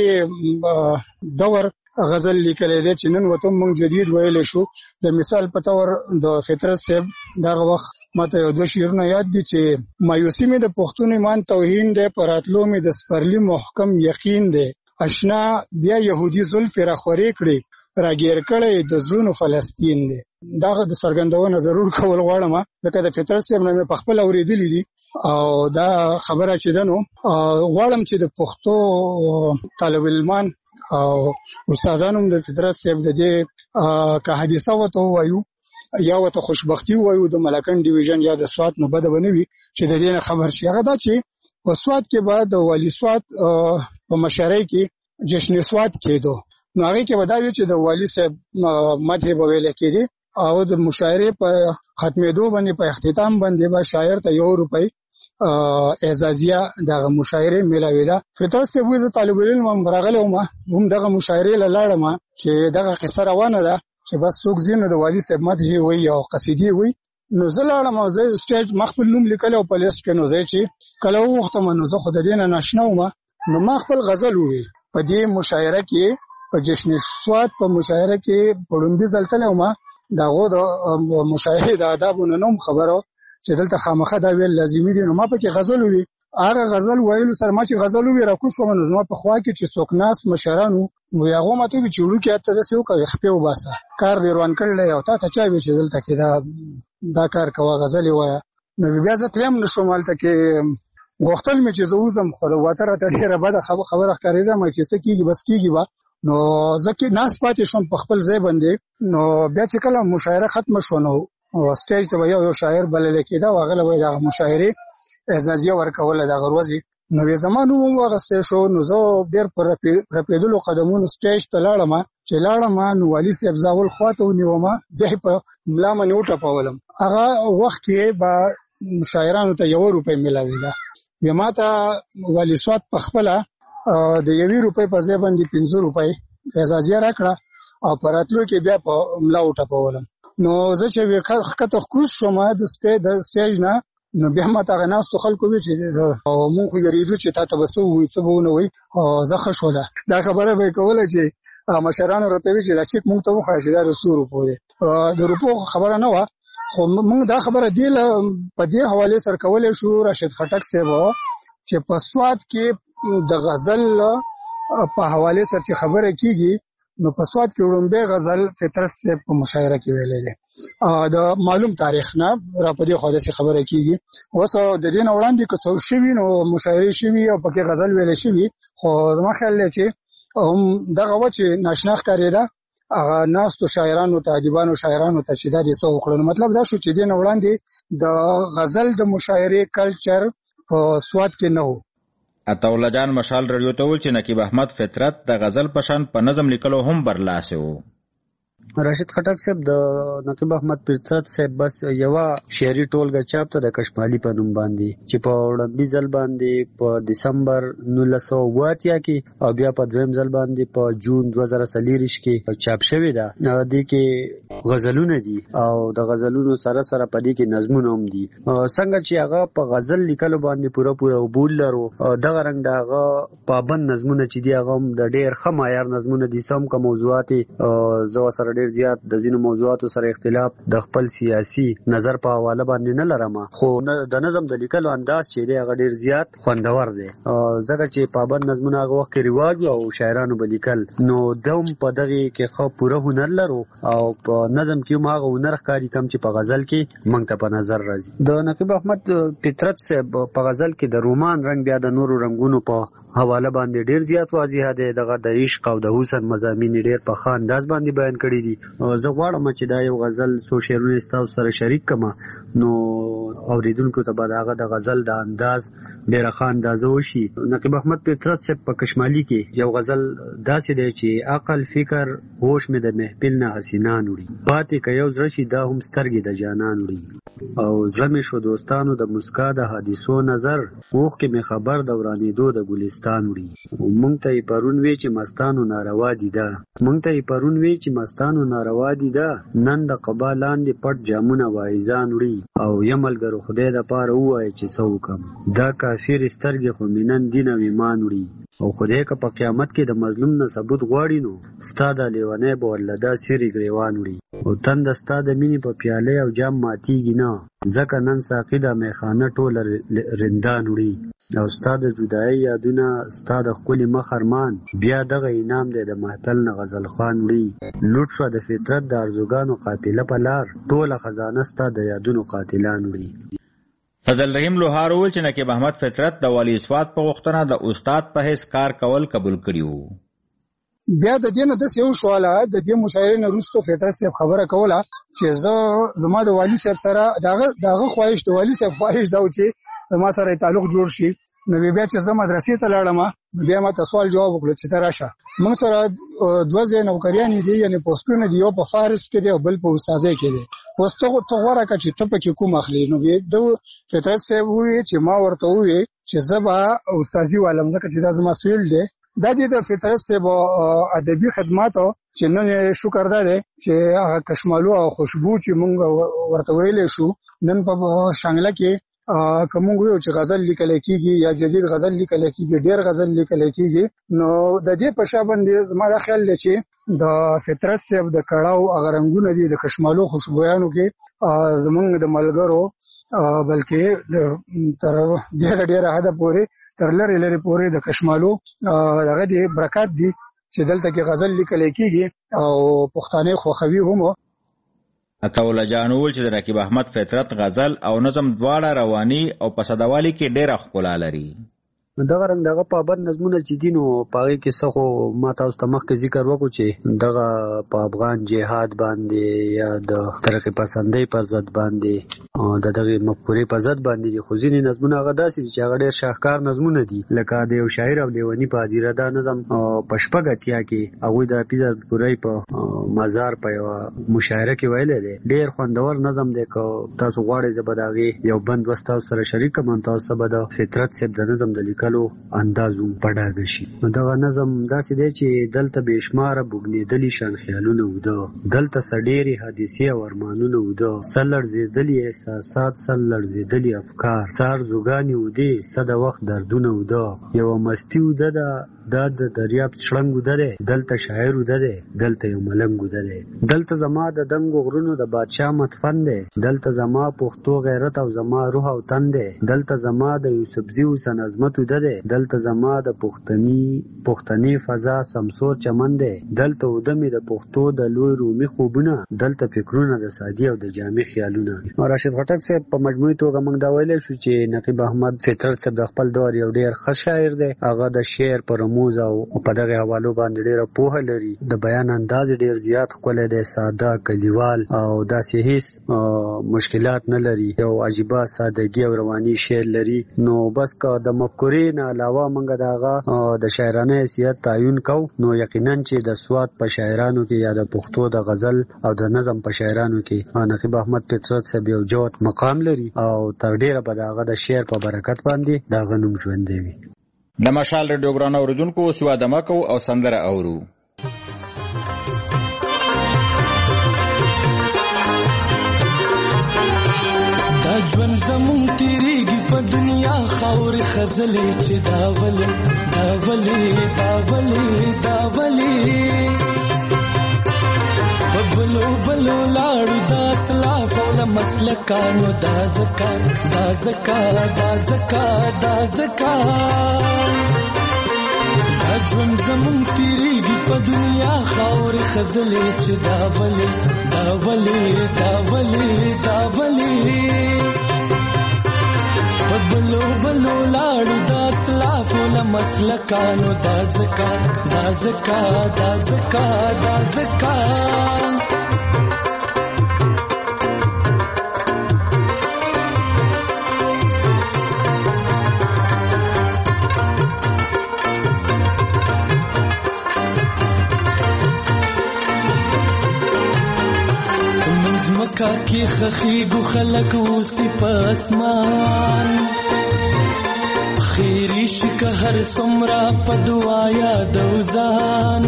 دور غزل لیکلی دی چې نن ورته موږ جدید ویلی شو. د مثال په طور د فطرت صاحب دغه وخت ماته یو دوه شعرونه یاد دي چې مایوسي مې د پښتون ایمان توهین دی په راتلو مې د سپرلي محکم یقین دی اشنا بیا یهودي زلفې راخورې کړې راګیر کړی د زړونو فلسطین دی. دغه د څرګندونه ضرور کول غواړم ځکه د فطرت صاحب نه مې په خپل اورېدلي دي او دا خبره چې ده نو غواړم چې د پښتو طالب علمان او استادانو د فطرت صاحب د دې که حادثه ورته ووایو یا ورته خوشبختي ووایو د ملکن ډیویژن یا د سوات نه بده به نه وي چې د دې نه خبر شي. هغه دا چې په سوات کې به د والي سوات په مشرۍ کې جشن سوات کېدو نو هغې کې به دا وي چې د والي صاحب مدح به ویلی کېدې او د مشاعرې په ختمېدو باندې په اختتام باندې به شاعر ته یو روپۍ اعزازیه دغه مشاعرې میلاوېده. فطرت صاحب وایي زه طالب علم هم راغلی وم هم دغه مشاعرې له لاړم چې دغه قصه روانه ده چې بس څوک ځي نو د والي صاحب مدحې وایي او قصیدې وایي نو زه لاړم او زه سټیج ما خپل نوم لیکلی او په لیست کې نو زه چې کله وغوښتم نو زه خو د دې نه ناشنا وم نو ما خپل غزل وې په دې مشاعره کې په جشن سواد په مشاعره کې پړومبي زلتل او ما داغه د مشاعره د آدابونو نوم خبرو چې دلته خامخه دا ویل لازمي دي. نو ما پکې غزل وې هغه غزل ویلو سره ما چې غزل وې راکو شو نو زما په خوا کې چې څوکناس مشرانو نو هغه ماته چې وړو کې ته د سیو کوي خپې وباسه کار دی روان کړل او تا ته چا وی چې دلته کې دا دا کار کوه غزل وای. نو بیا زه تلم نشم مالته کې غوښتل مې چې زوزم خو واتر ته ډیره بده خبره ښکارېده مې چې څه کیږي بس کیږي وا. نو ځکه ناس پاتې شوم په خپل ځای باندې. نو بیا چې کله مشاعره ختم شو نو سټیج ته یو یو شاعر بلل کېده واغله وای دا مشاعره اعزازیه ورکوله د غروزي. نو زمانو مو واغسته شو نو زه ډیر پر رپیدلو قدمونو سټیج ته لاړم چې لاړم نو والي صاحب زاول خواته ونیوم به په ملا منو ټپولم. هغه وخت کې با شاعرانو ته یو روپۍ ملاویده بیا ماته والي سواد په خپل د یوې روپۍ په ځای باندې پنځه روپۍ اعزازیه راکړه او پراتلو کې بیا په ملا وټپولم. نو زه چې وخت خکوس شوم د سټیج د سټیج نه نو بیا ما ته غناستو خلکو وی چې او مونږ خو یریدو چې تا ته بسو وي څه بونه وي او زه خوشاله دا خبره به کوله چې مشرانو راته وی چې دا چې مونږ ته مخ راځي دا رسورو پوره د روپو خبره نه و خو مونږ دا خبره دی په دې حواله سره کولې شو راشد خټک صاحب چې په سواد کې د غزل په حواله سره چې خبره کیږي نو په سواد کې وړاندې غزل فطرت صاحب په مشاعره کې ویلې ده دا معلوم تاریخ نه را په دې خو د خبره کیږي اوس د دې نه وړاندې که څو شوی نو مشاعره شوی او پکې غزل ویلې شوی خو زما خیال دی چې هم دغه و چې ناشنا ښکارېده هغه ناس تو شاعرانو ته ادیبانو شاعرانو ته چې دا دې څه وکړل مطلب دا شو چې دې نه وړاندې د غزل د مشاعره کلچر په سواد کې نه و. عطاالله جان مشال رادیو ته ول چې نقیب احمد فطرت د غزل پشان په نظم لیکلو هم برلاسه وو. راشد خټک صاحب د نقیب احمد فطرت صاحب بس یو شعري ټولګه چاپ ته د کشمالي په نوم باندې چې په وړاندې ځل باندې په دسمبر نولس سوه اوه اتیا کې او بیا په دویم ځل باندې په جون دوه زره څلوېښت کې چاپ شوې ده. دې کې غزلونه دي او د غزلونو سره سره په دې کې نظمونه هم دي. څنګه چې هغه په غزل لیکلو باندې پوره پوره وبول لرو دغه رنګ دغه پابند نظمونه چې دی هغه د ډېر ښه معیار نظمونه دي. سم کا موضوعات زو سره ډېر زیات د ځینو موضوعاتو سره اختلاف د خپل سیاسي نظر په حواله باندې نه لرم خو د نظم د لیکلو انداز چې دی هغه ډېر زیات خوندور دی ځکه چې پابند نظمونه هغه وخت کې رواج او شاعرانو به لیکل نو دوم په دغه کې خو پوره هنر لرو او په نظم کې هم هغه هنر ښکاري کم چې په غزل کې موږ ته په نظر راځي. د نقیب احمد فطرت صاحب په غزل کې د رومان رنگ بیا د نورو رنگونو په حواله باندې ډیر زیات واضح دی. دغه د عشق او د حسن مضامین ډیر په ښه انداز باندې بیان کړي دي. زه غواړم چې دا یو غزل سو شعرونه ستاسو سره شریک کما نو اوریدونکو ته به دغه د غزل د انداز ډیر ښه اندازه وشي. نقیب احمد فطرت صاحب په کشمالي کې یو غزل داسې دی چې عقل فکر هوش مې د محفل نه حسینان وړي پاتې که یو زړه شي دا هم سترګې د جانان وړي او زړه مې شو دوستانو د مسکا د حادثو نظر اوښ کې مې خبر د ورانېدو د ګلستان وړي مونږ ته یې پرون وی چې مستانو ناروا دي ده مونږ ته یې پرون وی چې مستانو ناروا دي ده نن د قبا لاندې پټ جامونه وایزان وړي او یم ملګرو خدای د پاره ووایه چې څه وکم دا کافر سترګې خو مې نن دین او ایمان وړي او خدای که په قیامت کې د مظلوم نه ثبوت غواړي نو ستا د لیونی به ورله دا سیرې ګریوان وړي او تنده ستا د مینې په پیالې او جام ماتیږي نه ځکه نن ساقي د میخانه ټوله رندان وړي او ستا د جدایي یادونه ستا د ښکلي مخ ارمان بیا دغه انعام دی د محفل نه غزل خوان وړي لوټ شوه د فطرت د ارزوګانو قافله په لار ټوله خزانه ستا د یادونو قاتلان وړي. فضل رحیم لوهار وویل چې نقیب احمد فطرت د والي سواد په غوښتنه د استاد په حیث کار کول قبول کړي وو. بیا د دې نه داسې یو شواله د دې مشاعرې نه وروسته فطرت صاحب خبره کوله چې زه زما د والي صاحب سره دغه دغه خواهش د والي صاحب خواهش دا و چې ما سره تعلق جوړ شي. نو بیا چې زه مدرسې ته لاړم بیا ما ته سوال جواب وکړ چې ته راشه موږ سره دوه ځای نوکریانې دي یعنې پوسټونه دي یو په فارس کې دی او بل په استاذۍ کې دی اوس ته ته غوره که چې ته پکې کوم اخلي. نو د فطرت صاحب وویل چې ما ورته وویل چې زه به استاذي والم ځکه چې دا زما فیلډ دی. دا دی د فطرت صاحب ادبي خدماتو چې نن شکر ده چې هغه کشمالو او خوشبو چې موږ ورته ویلی شو نن په شانګله کې کوم یو چې غزل لیکل کیږي یا جدید غزل لیکل کیږي ډیر غزل لیکل کیږي نو د دې په شابه باندې زما خیال دی چې د فطرت صاحب د کړهو هغه رنگونه دي د کشمالو خوشبویانو کې زمونږ د ملګرو بلکې تر ډیره ډیره حد پورې تر لري لري پورې د کشمالو هغه دي برکات دي چې دلته کې غزل لیکل کیږي او پښتانه خوخوي هم. عطاءالله جان وویل چې د رقیب احمد فطرت غزل او نظم دواړه رواني او پسدوالي کې ډېره ښکلا لري. دغه رنګ دغه پابند نظمونه چې دي نو پاغې کې څه خو ما تاسو ته مخکې ذکر وکړو چې دغه په افغان جهاد باندې یا د ترقي پسندۍ پر ضد باندې د دغه مفکورې پر ضد باندې دي خو ځینې نظمونه هغه داسې دي چې هغه ډېر شاهکار نظمونه دي لکه د یو شاعر او لیوني په هدیره دا نظم په شپږ اتیا کې هغوی د حافظ پورۍ په مزار په یوه مشاعره کې ویلی دی. ډېر خوندور نظم دی که تاسو غواړئ زه به د هغې یو بند وس تاسو سره شریک کړم تاسو به د فطرت صاحب د نظم د لیکلو اندازو پډاګ شي. دغه نظم داسې دی چې دلته بې شماره بوږنېدلي شان خیالونه وده دلته څه ډېرې حادثې او ارمانونه وده څه لړزېدلي احساسات څه لړزېدلي افکار څه ارزوګانې ودې څه د وخت دردونه وده یوه مستي وده ده دا د دریاب شړنګ وده دی دلته شاعر وده دی دلته یو ملنګ وده دی دلته زما د دنګو غرونو د بادشاه مدفن دی دلته زما پښتو غیرت او زما روح او تن دی دلته زما د یوسفزي حسن عظمت وده دی دلته زما د پښتني پښتني فضا سمسور چمن دی دلته وده مې د پښتو د لوی رومي خوبونه دلته فکرونه د سادي او د جامع خیالونه. راشد خټک صاحب په مجموعي توګه موږ دا ویلی شو چې نقیب احمد فطرت صاحب د خپل دور یو ډېر ښه شاعر دی هغه د شعر پر رموز او په دغه حوالو باندې ډېره پوهه لري د بیان انداز ډېر زیات ښکلی دی ساده کلیوال او داسې هیڅ مشکلات نه لري یو عجیبه سادګي او رواني شعر لري. نو بس که د مفکورې نه علاوه موږ د هغه د شاعرانه حیثیت تعین کوو نو یقینا چې د سوات په شاعرانو کې یا د پښتو د غزل او د نظم په شاعرانو کې نقیب احمد فطرت صاحب یو جوت مقام لري او تر ډېره به د هغه د شعر په برکت باندې د هغه نوم ژوندی وي. د مشال ریډیو ګران اوریدونکو سوا دمه کو او سندره اورو. دا ژوند زمون تیریږي په دنیا خاورې خزلې چې دا ولې دا ولې دا ولې دا ولې په بلو بلو لاړو دا اسلاف او د مسلکانو دا زکات دا زکات دا زکات دا زکات دا ژوند زمون تیریږي په دنیا خاورې خزلې چې دا ولې دا ولې دا ولې دا ولې په بلو بلو لاړو دا اسلاف او د مسلکانو دا زکات دا زکات دا زکات دا زکات مکا کی خخیگو خلق اوسی پا اسمان خیریش که هر سمرا پا دعایا دوزان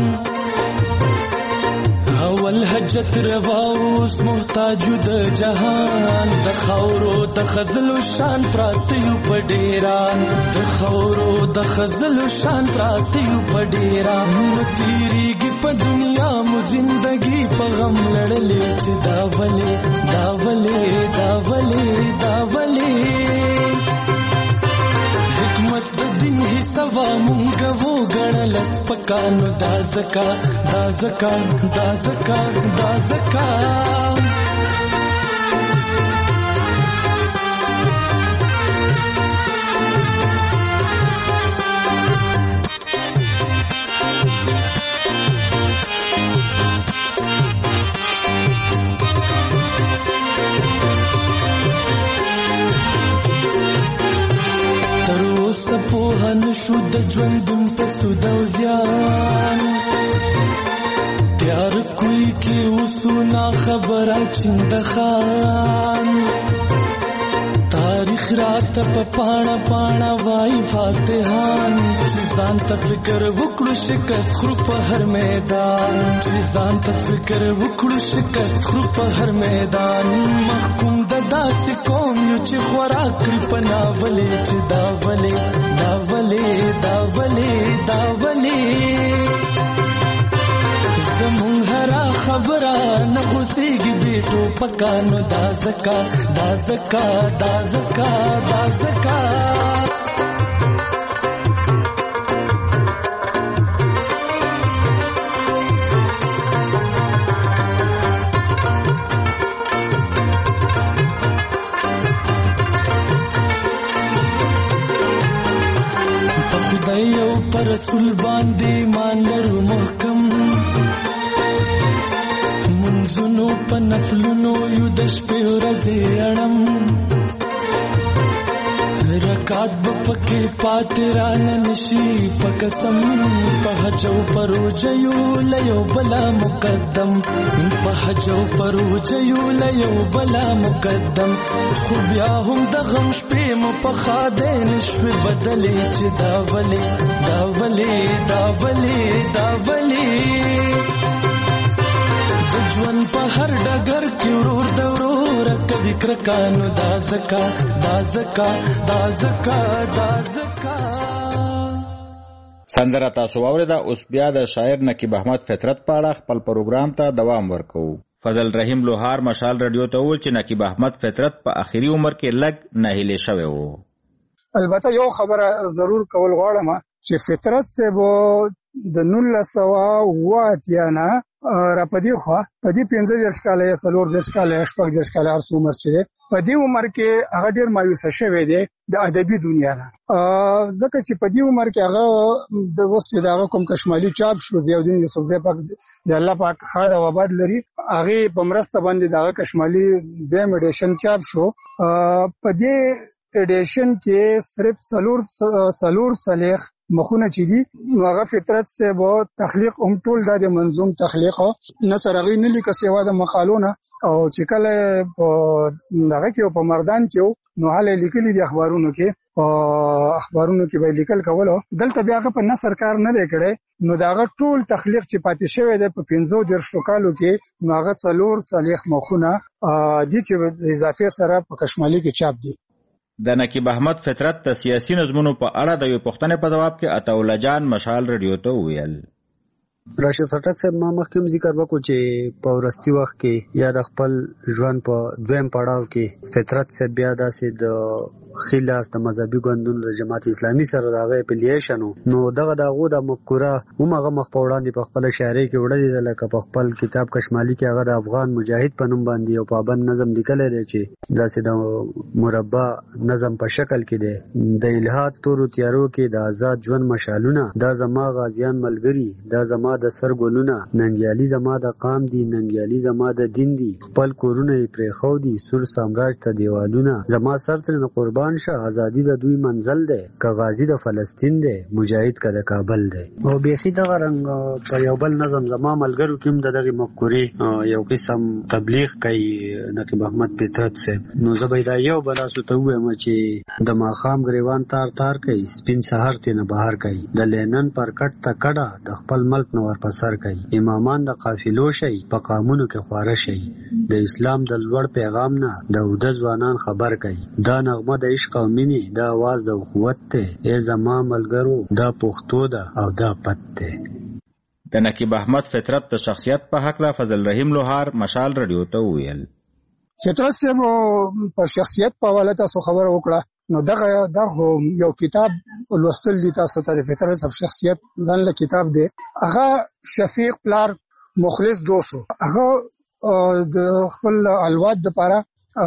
اول حجت رواوس محتاجو د جهان د خورو د خزلو شان پراتیو په ډیران د خورو د خزلو شان پراتیو په ډیران تیریږي په دنیا مو زندگی په غم لړلې چې دا ولې دا ولې دا ولې دا ولې حکمت د دین حسابا مونږ وو غړل سپکانو دا زکا دا زکا دا زکا دا زکا پوها نشو د ژوندون په سود او زیان تیار کوي کې اوسونه خبره چند خان تاریخ رات په پاڼه پاڼه وای فاتحان چې ځان ته فکر وکړو شکست خرو په هر میدان چې ځان ته فکر وکړو شکست خرو په هر میدان محکوم د داسې کوم یو چې خوراک کړي په ناولې چې دا ولې دا ولې دا ولې دا ولې زمون هرا خبره نه غوسېږي بیٹو پکانو دا زکا دا زکا دا زکا دا زکا خدایو پر رسول باندې مان لرو محکم منځونو په نفلونو یو د شپې ورځې اړم رکات به پکې پاتې رانه نشي په قسم په حجو پروجیو لیو بلا مقدم په حجو پروجیو لیو بلا مقدم خو بیا هم د غم شپې مو په خاده نشوي بدلې چې دا ولې دا ولې دا ولې دا ولې د ژوند په هر ډګر کې ورور د ورور کبي کرکانو دا زکا دا زکا دا زکا دا زکا سندره تاسو واوریده. اوس بیا د شاعر نقیب احمد فطرت په اړه خپل پروګرام ته دوام ورکوو. فضل رحیم لوهار مشال رادیو ته وویل چې نقیب احمد فطرت په اخري عمر کې لږ ناهیلی شوی و. البته یو خبره ضرور کول غواړم چې فطرت صاحب د نولس سوه اوه اتیا نه را پدې خو پدې پنځه دېرش کاله یا څلور دېرش کاله شپږ دېرش کاله هر څو عمر چې په دې عمر کې هغه ډېر مایوسه شوی دی د ادبي دنیا نه، ځکه چې په دې عمر کې هغه د اوس چې دغه کوم کشمالي چاپ شو ضیاءالدین یوسفزی پاک د الله پاک خیر او آباد لري، هغه په مرسته باندې دغه کشمالي دویم ایډیشن چاپ شو. په دې ایډیشن کې صرف څلور څلور څلېخ مخونه چې دي هغه فطرت سے به تخلیق هم ټول د منظوم تخلیق نه سرغی نه لیکه سیوا د مقالونه او چې کله دغه کې په مردان کې نو حاله لیکلي دي اخبارونو کې او اخبارونو کې به لیکل کولو دلته بیا په نثر کار نه دی کړی، نو دغه ټول تخلیق چې پاتې شوی دی په پنځو دېرشو کالو کې نو هغه څلور څلېخ مخونه دي چې اضافه سره په کشمالي کې چاپ دي. د نقیب احمد فطرت د سیاسي نظمونو په اړه د یو پوښتنې په جواب کې عطاالله جان مشال رادیو ته وویل. راشد خټک صاحب ما مخکې ذکر وکړو چې په ورستي وخت کې یا د خپل ژوند په دویم پړاو کې فطرت صاحب بیا داسې د خلاص د مذهبي ګوندونو د جماعت اسلامي سره د هغه اپلیشن نو دغه دغه د مفکوره همغه مخ په وړاندې په خپل شاعري کې وړاندې لکه په خپل کتاب کشمالي کې هغه د افغان مجاهد په نوم باندې او پابند نظم لیکلی دی چې داسې د مربع نظم په شکل کې دی د الهاد تورو تیارو کې د آزاد ژوند مشالونه دا زما غازیان ملګري دا زما د سر ګلونه ننګیالي زما د قام دي ننګیالي زما د دین دي خپل کورونه یې پرېښو دي سور سامراج ته دیوالونه زما سر ترې قربان شه ازادي د دوی منزل دی که غازی د فلسطین دی مجاهد که د کابل دی. او بیخي دغه رنګ په یو بل نظم زما ملګرو کې هم د دغې مفکورې یو قسم تبلیغ کوي نقیب احمد فطرت صاحب، نو زه به دا یو بلاسو ته ووایم چې د ماښام ګریوان تار تار کوي سپین سهار ترې نه بهر کوي د لینن پر کټ ته کډه د خپل ملک نه ور په سر کوي امامان د قافلو شي په قامونو کې خواره شي د اسلام د لوړ پیغام نه د اوده ځوانان خبر کوي دا نغمه د عشق او مینې دا आवाज د قوت ته ای زما ملګرو دا پښتو ده او دا پت ده. د نقیب احمد فطرت د شخصیت په هکله فضل رحیم لوهار مشال رادیو ته وویل. فطرت صاحب په شخصیت په حواله تاسو خبره وکړه، نو دغه دغه یو کتاب لوستل دي تاسو ته فطرت صاحب شخصیت ځان له کتاب دی هغه شفیق پلار مخلص دوستو هغه د خپل الواد لپاره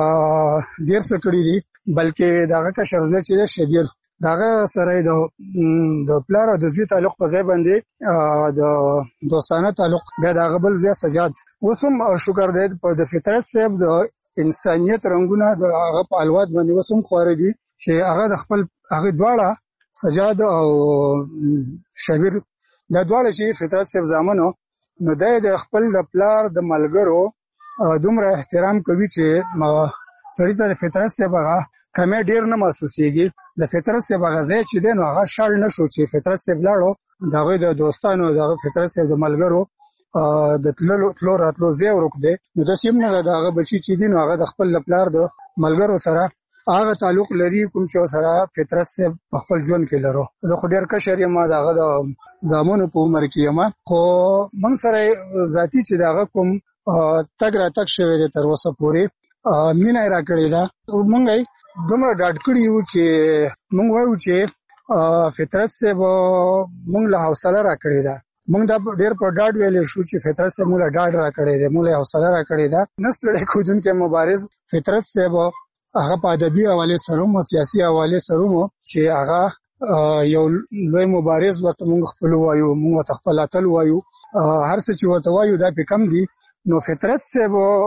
ډیر څه کړی دي، بلکې دغه کا شخصیت چې شبیر دغه سره د د پلار او د زوی تعلق په ځای باندې د دوستانه تعلق بیا دغه بل ځای سجاد وسم شکر دې په د فطرت صاحب د انسانيت رنگونه د هغه په الواد باندې وسم خور دي چې هغه د خپل هغه دواړه سجاد او شبیر د دواړه چې فطرت صاحب زامنو نو د خپل د پلار د ملګرو دومره احترام کوي چې سړی ته د فطرت صاحب هغه کمې ډیر نه محسوسېږي. د فطرت صاحب هغه ځای چې دی نو هغه شړ نه شو چې فطرت صاحب لاړو د هغوی د دوستانو د فطرت صاحب د ملګرو د تللو تلو راتلو ځای ورک دی. نو د سیم نه د هغه بچي چې دي نو هغه د خپل پلار د ملګرو سره هغه تعلق لري کوم چې سره فطرت سے خپل ژوند کې لرو. زه خو ډیر کشر یم د هغه د زامنو په عمر کې یم، خو موږ سره ذاتی چې دغه کوم تګ را تک شوی دی تر اوسه پورې مینه را کړې ده. موږ یې دومره ډاډ کړي یو چې موږ وایو چې فطرت سے موږ له حوصله را کړې ده. موږ دا ډیر په ډاډ ویلې شو چې فطرت سے موږ له ډاډ را کړې ده، موږ له حوصله را کړې ده. نستړی کودونکو مبارز فطرت سے هغه په ادبي حواله سره او سیاسي حواله سره چې هغه یو لوی مبارز ورته موږ خپل وایو، موږ خپل اتل وایو، هر څه چې ورته وایو دا په کم دي. نو فطرت سے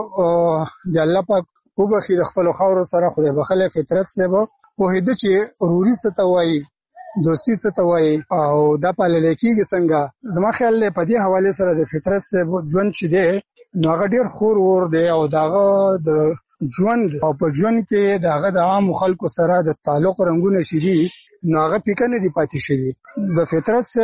د الله پاک په بخي د خپل خاور سره خدای بخله فطرت سے په هدا چې وروري ستوي دوستی ستوي او دا په لکېږي څنګه. زما خیال له په دې حواله سره د فطرت سے ژوند چې دی نو هغه ډیر خور ور دی او داغه د ژوند او په ژوند کې داغه د عام خلکو سره د تعلق رنگونه شدي نو هغه پکې نه دی پاتې شوی. د فطرت سے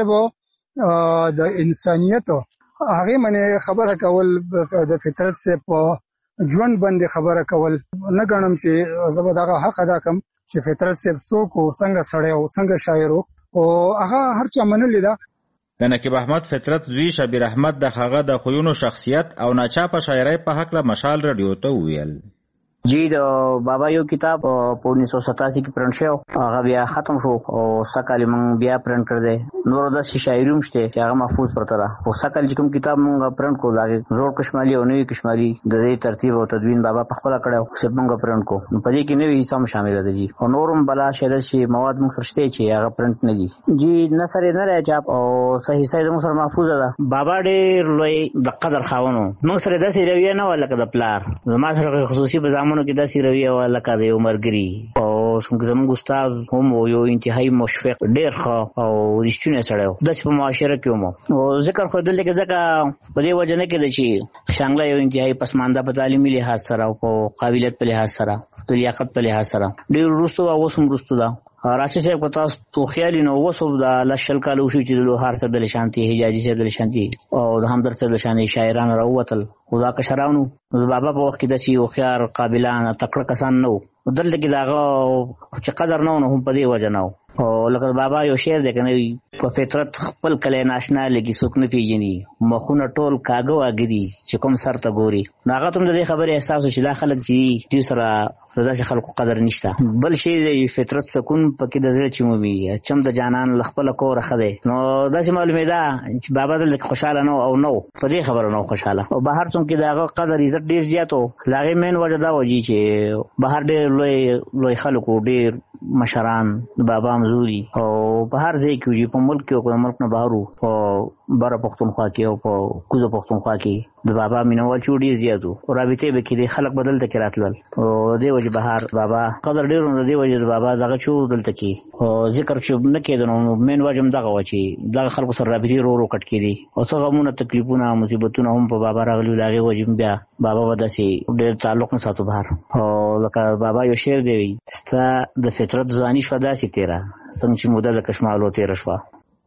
د انسانيت هغه منه خبره کول د فطرت سے په ژوند باندې خبره کول نه غنم چې زبر دغه حق ادا کوم چې فطرت سے څوک او څنګه سړی او څنګه شاعر او هغه هر چا منل دا. د نقیب احمد فطرت زوی شبیر احمد د هغه د خویونو شخصیت او ناچاپه شاعرۍ په حق له مشال رادیو ته ویل. جی د بابا یو کتاب په انیس سو ستاسی کې پرنټ شو، هغه بیا ختم شو او سکهال مونږ بیا پرنټ کړ دې. نور د شاعري هم شته چې هغه محفوظ پرته ده. او سکهال چې کوم کتاب مونږ پرنټ کو دا زوړ کشمالي او نوې کشمالي د دې ترتیب او تدوین بابا په خپل کړو چې مونږ پرنټ کو. په دې کې نوې حصہ شامل ده جی او نورم بلا شاید شي مواد مونږ سره شته چې هغه پرنټ نه دي جی نثر نه راځي چاپ او صحیح صحیح مونږ سره محفوظ ده. بابا ډېر لوی د قدر خاونو مونږ سره داسې رویه نه ولکه د پلار زما سره خصوصي په زمانو کې داسې رویه لکه د عمرګری او څنګه زموږ استاد هم یو انتهایی مشفق ډیر ښه او رښتینی سړی و د په معاشره کې مو او ذکر خو دلته کې ځکه په دې وجه نه کې چې شانګله یو انتهایی پسمانده په تعلیمي لحاظ سره او په قابلیت په لحاظ سره د لیاقت په لحاظ سره ډیر وروسته او اوس هم وروسته ده. راشد صاحب کو تاسو تو خیال نو وسو د لشل کالو شو چې د لوهار صاحب د شانتي حجازي صاحب د شانتي او د همدرد صاحب د شانتي شاعران راوتل خدا کا شراونو بابا په وخت کې د چې خيار قابلان تکړه کسان نو دلته کې داغه چې قدر نه هم په دې وجه نه او لکه بابا یو شعر دی کنه په فطرت خپل کله ناشنا لګي څوک نه پیژني مخونه ټول کاغه واګدي چې کوم سر ته ګوري. هغه ته د خبرې احساس چې دا خلک چې دې سره داسې خلکو قدر نشته. بل شی د فطرت سکون پکې د زړه چمومي چم د جانان لخپل کور خده نو داسې معلومه ده چې بابا د خوشاله نو او نو په دې خبره نو خوشاله او بهر څوم کې داغه قدر عزت ډیر زیاتو. لاغه مین وجه دا وږي چې بهر ډیر لوی لوی خلکو ډیر مشران بابا مزوري او په هر ځای کې په ملک کې او په ملک نه بهرو او بار پختونخوا کې او په کوزه پختونخوا کې د بابا مینوال چوډي زیاتو او رابطه به کې د خلک بدل تک راتلل او دې وجه بهر بابا قدر ډیر نو دې وجه بابا دغه چو دلته کې او ذکر چې نه کېدنو مین وجه دغه وچی دغه خلکو سره رابطه رو رو کټ کېدي او څه غمونه تکلیفونه مصیبتونه هم په بابا راغلي لاغه وجه بیا بابا وداسي ډیر تعلق نه ساتو بهر او لکه بابا یو شعر دی ستا د فطرت ځواني شودا سي تیرا څنګه چې موده د کشمالو تیر شو.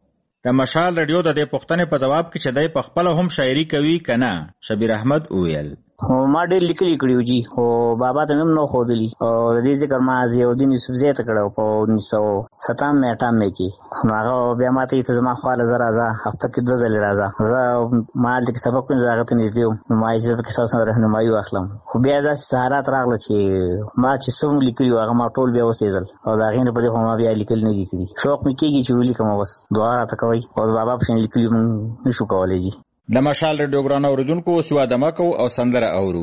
د مشال رادیو د دې پوښتنې په جواب کې چې دای په خپل هم شاعري کوي کنه شبیر احمد وویل ما ډېر لیکلي کړیو جی او بابا ته هم نو خودلی او د دې ذکر ما زیودین یوسف زیات کړو په انیس سو ستانوي اټانوي کې هغه بیا ماته ته زما خواله زرا زه هفته کې دوه ځله راځه زه ما د سبق په ځای ته نږدې ما یې چې په تاسو راهنمایي واخلم خو بیا د سهارات راغله چې ما چې څوم لیکلي هغه ما ټول بیا وسېدل او دا غینه په دې خو ما بیا لیکل نه دي کړی شوق مې کېږي چې ولیکم بس دعا راته کوي او بابا په شان لیکلي مې نشو کولای جی. د مشال رادیو ګران اوریدونکو سوا دمکو او سندره اورو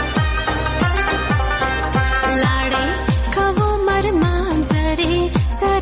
लाड़े कवो मर मांजरे सर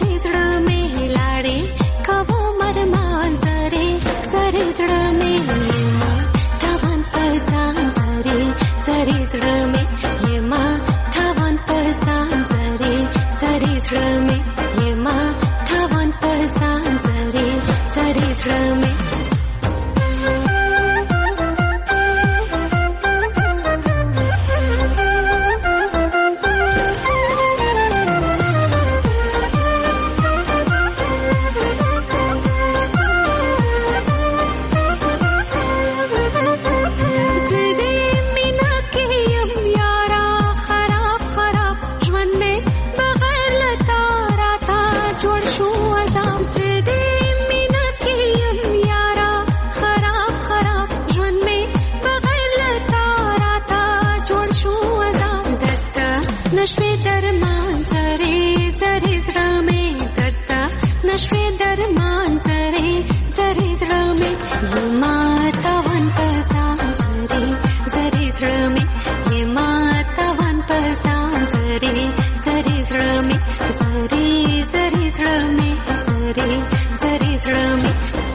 نشوي درمان زره زره زړه مې درته نشوي درمان زره زره زړه مې یما تاوان پسان زره زره زړه مې یما تاوان پسان زره زره زړه مې زره زره زړه مې زره زره زړه مې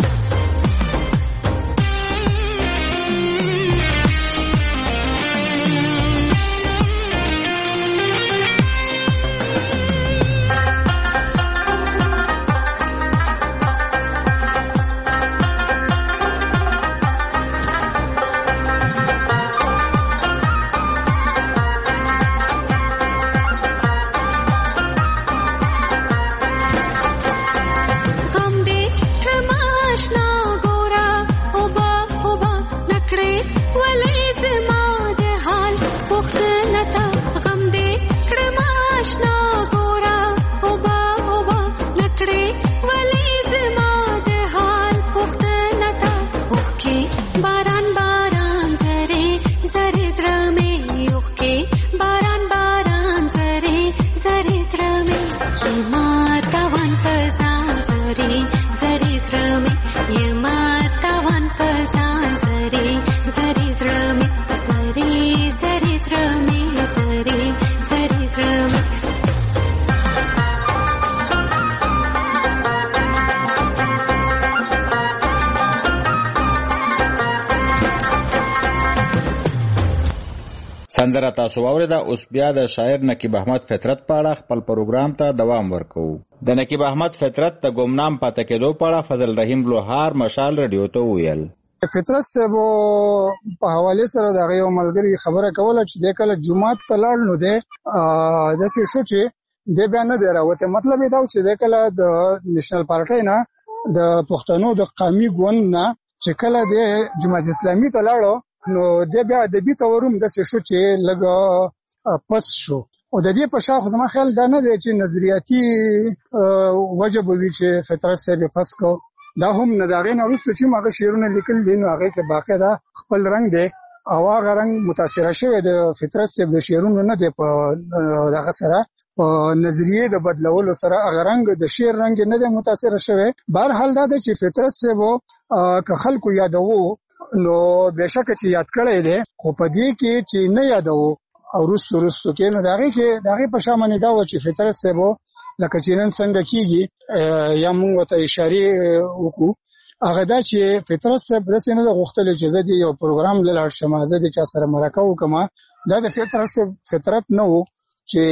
سندره تاسو واوریده. اوس بیا د شاعر نقیب احمد فطرت په اړه خپل پروګرام ته دوام ورکوو. د نقیب احمد فطرت د ګمنام پاتې کېدو په اړه فضل رحیم لوهار مشال رادیو ته وویل. فطرت صاحب په حواله سره د غيو ملګری خبره کوله چې د کله جمعه ته لاړ نو ده د څه شو چې د بیان نه دراوته. مطلب دا چې د کله د نېشنل پارټي نه د پښتنو د قومي ګوند نه چې کله د جماعت اسلامي ته لاړو نو د بیا د بي تورم د څه شو چې لګ پس شو. او د دې په شاخ زما خیال دا نه دی چې نظریاتي وجب وي چې فطرت صاحب پس کو. دا هم نه دا غي نه وروسته چې ماغه شعرونه لیکل دي نو هغه کې باقاعده خپل رنگ دی او هغه رنگ متاثر شوی د فطرت صاحب د شعرونو نه دی په دغه سره په نظریه د بدلولو سره هغه رنگ د شعر رنگ نه دی متاثر شوی. بهر حال دا چې فطرت صاحب که خلکو یادوو نو بهشکه چې یاد کړی دی خو په دې کې چې نه یادوو او رستو رستو کې نو داغه کې داغه په شامل دا و چې فطرت صاحب لکه چې نن څنګه کیږي یا موږ ته اشاره وکړو هغه دا چې فطرت صاحب رسنه د غختل چې زدي یو پروګرام لاله شمازه دي چې سره مرکه وکما دا د فطرت صاحب فطرت نو چې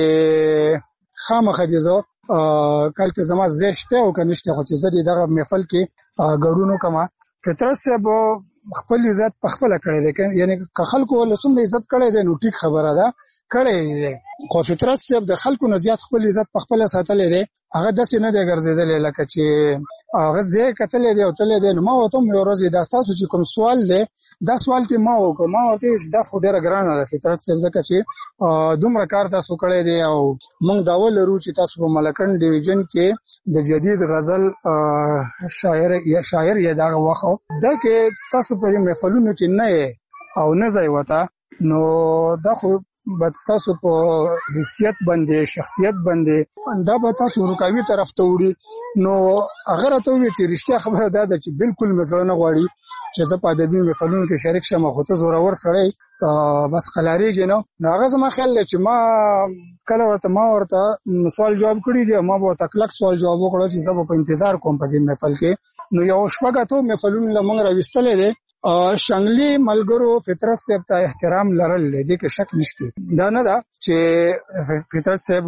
خامخه دي زو کله زما زشته او کنيشته خو چې زدي دغه محفل کې ګډونو کما فطرت صاحب خپل عزت په خپل کړی دی یعنی که خلکو ولسوم د عزت کړی دی نو ټیک خبره ده کړی دی خو فطرت صاحب د خلکو نه زیات خپل عزت په خپل ساتلی دی هغه داسې نه دی ګرځېدلی لکه چې هغه ځای کتلی دی او تللی دی نو ما ورته هم یو ورځ دا ستاسو چې کوم سوال دی دا سوال ته ما وکړ ما ورته دا خو ډېره ګرانه ده فطرت صاحب ځکه چې دومره کار تاسو کړی دی او موږ دا ولرو چې تاسو په ملکن ډیویژن کې د جدید غزل شاعر یا شاعر یا دا وخت دا کې تاسو په محفلونو کې نه او نه ځای وته نو دا خو بد تاسو په حیثیت باندې شخصیت باندې دا به تاسو رکاوي طرف ته وړي نو هغه راته وی چې رښتیا خبره ده چې بالکل مثلا نه غواړي چې زه په ادبي محفلونو کې شریک شم خو ته زورور سړی بس خلاریږي نو هغه زما خیال چې ما کله ورته ما ورته سوال جواب کړی دی ما به تکلک سوال جواب وکړ چې زه په انتظار کوم په دې محفل کې نو یو شپږه ته محفلونو لمغ راوستلې دي شانګلی ملګرو فطرت صاحب ته احترام لرل دي کې شک نشته دا نه دا چې فطرت صاحب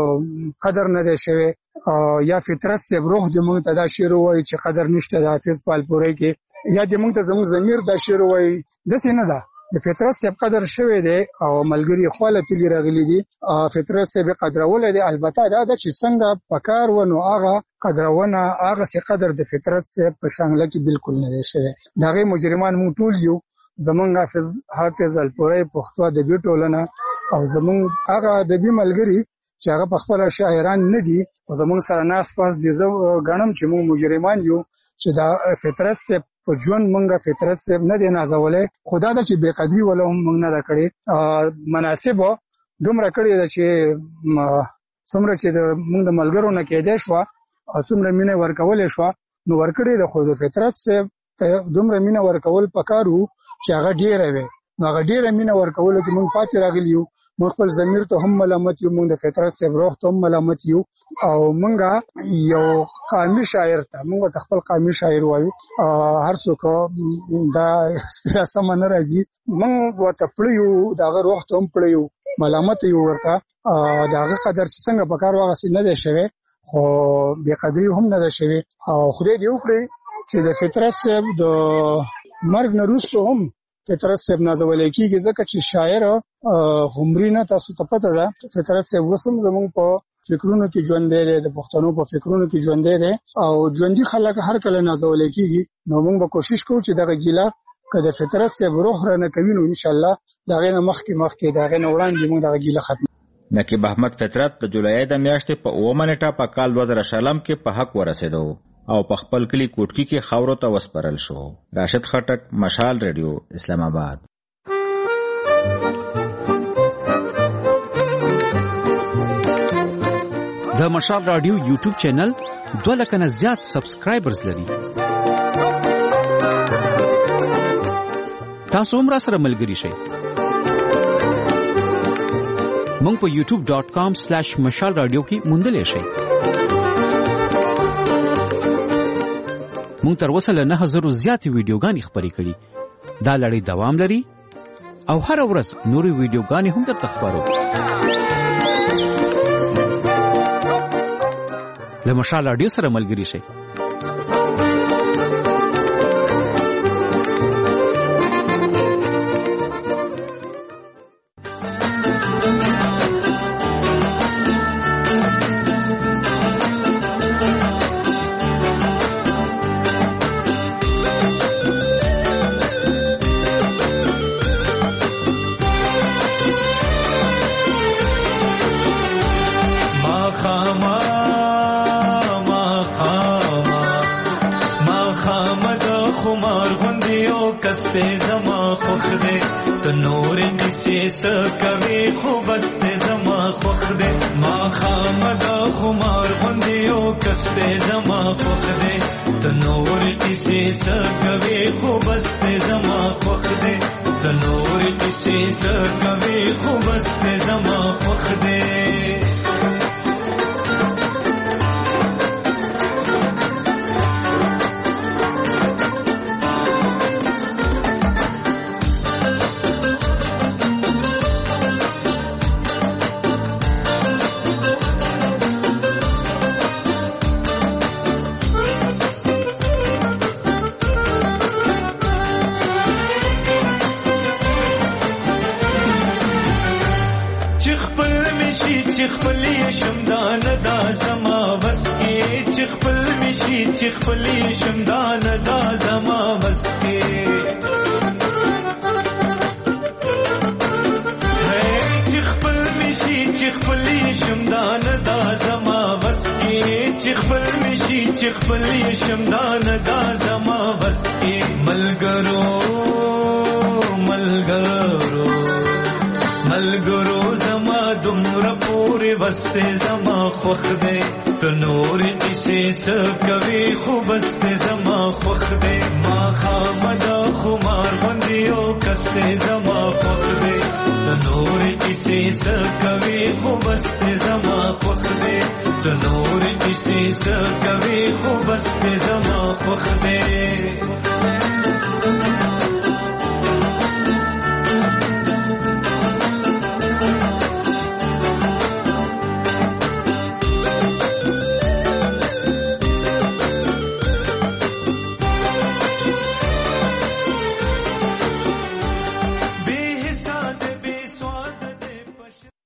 قدر نه دی شوی یا فطرت صاحب روح دې موږ ته دا شعر وایي چې قدر نشته د حافظ پالپورې کې یا دې موږ ته زموږ ضمیر دا شعر وایي داسې نه ده د فطرت صاحب قدر شوی دی او ملګری خپل تلی راغلي دي فطرت صاحب قدرول دي البته دا چې څنګه پکار ونه هغه قدرونه هغه سي قدر د فطرت صاحب په شانګله کې بالکل نه دی شوی دغه مجرمان مو ټول یو زمونږ حافظ حافظ الپورې پښتو د بي ټولنه او زمونږ هغه د بي ملګری چې هغه په خپل شاعران نه دي او زمونږ سره ناس پاس دي زه غنم چې مو مجرمان یو چې دا فطرت صاحب په ژوند مونږه فطرت صاحب نه دی نازولې خدا دا چې بے قدری ولا هم مونږ نه کړې مناسب دومره کړی ده چې څومره چې د موږ د ملګرو نه کېدای شو او څومره مینه ورکولې شو نو ورکړی د خو د فطرت سے دومره مینه ورکول پکارو چې هغه ډیره وي نو هغه ډیره مینه ورکول چې موږ پاتې راغلی یو موږ خپل ضمیر ته هم ملامت یو موږ د فطرت سے روح ته هم ملامت یو او موږ یو قومي شاعر ته موږ خپل قومي شاعر وایو هر څوک دا سم نه راځي موږ ورته پړیو دغه روح ته هم پړیو ملامت یو ورته دغه قدر چې څنګه پکار واغسي نه دی شوی خو بے قدری هم نه ده شوی او خدای دې وکړي چې د فطرت صاحب د مرګ نه وروسته هم فطرت صاحب نازولې کیږي ځکه چې شاعر عمرې نه تاسو ته پته ده فطرت صاحب وسم زموږ په فکرونو کې ژوند دی د پښتنو په فکرونو کې ژوند دی او ژوندۍ خلک هر کله نازولې کیږي نو موږ به کوشش کوو چې دغه ګیله کله فطرت صاحب روح را نه کوي نو ان شاء الله دغه نه مخکې مخکې دغه نه وړاندې موږ دغه ګیله ختم. نقیب احمد فطرت د جولای د میاشتې په اوومه نیټه په کال دوه زره شلم کې په حق ورسېدو او په خپل کلی کوټکی کې خاورو ته وسپارل شو. راشد خټک، مشال ریډیو، اسلام آباد. د مشال رادیو یوټیوب چینل دوه لکه نه زیات سبسکرایبرز لري. تاسو هم را سره ملګري شئ. مونږ په یوټیوب ډاٹ کام سلیش مشال رادیو کې موندلې شئ. مونږ تر اوسه له نه زره زیاتې ویډیوګانې خپرې کړي. دا لړۍ دوام لري او هر ورځ نورې ویډیوګانې هم درته خپرو. له مشال رادیو سره ملګري شئ. کستے زما خوخ دے تو نور کسی سکوی خوبست زما خوخ دے ما خامدا خمار بندیو کستے زما خوخ دے تو نور کسی سکوی خوبست زما خوخ دے تو نور کسی سکوی خوبست زما خوخ دے. خپلی شمدان دا زما بس کې ہے چې خپل مشي چې خپلی شمدان دا زما بس کې چې خپل مشي چې خپلی شمدان دا زما بس کې ملګرو ملګرو ملګرو زما دومره پورې بسته زما خوښ دی تو نور کسی سکوی خوبست زما خوخ دے ما خامدا خمار بندیو کستے زما خوخ دے تو نور کسی سکوی خوبست زما خوخ دے تو نور کسی سکوی خوبست زما خوخ دے.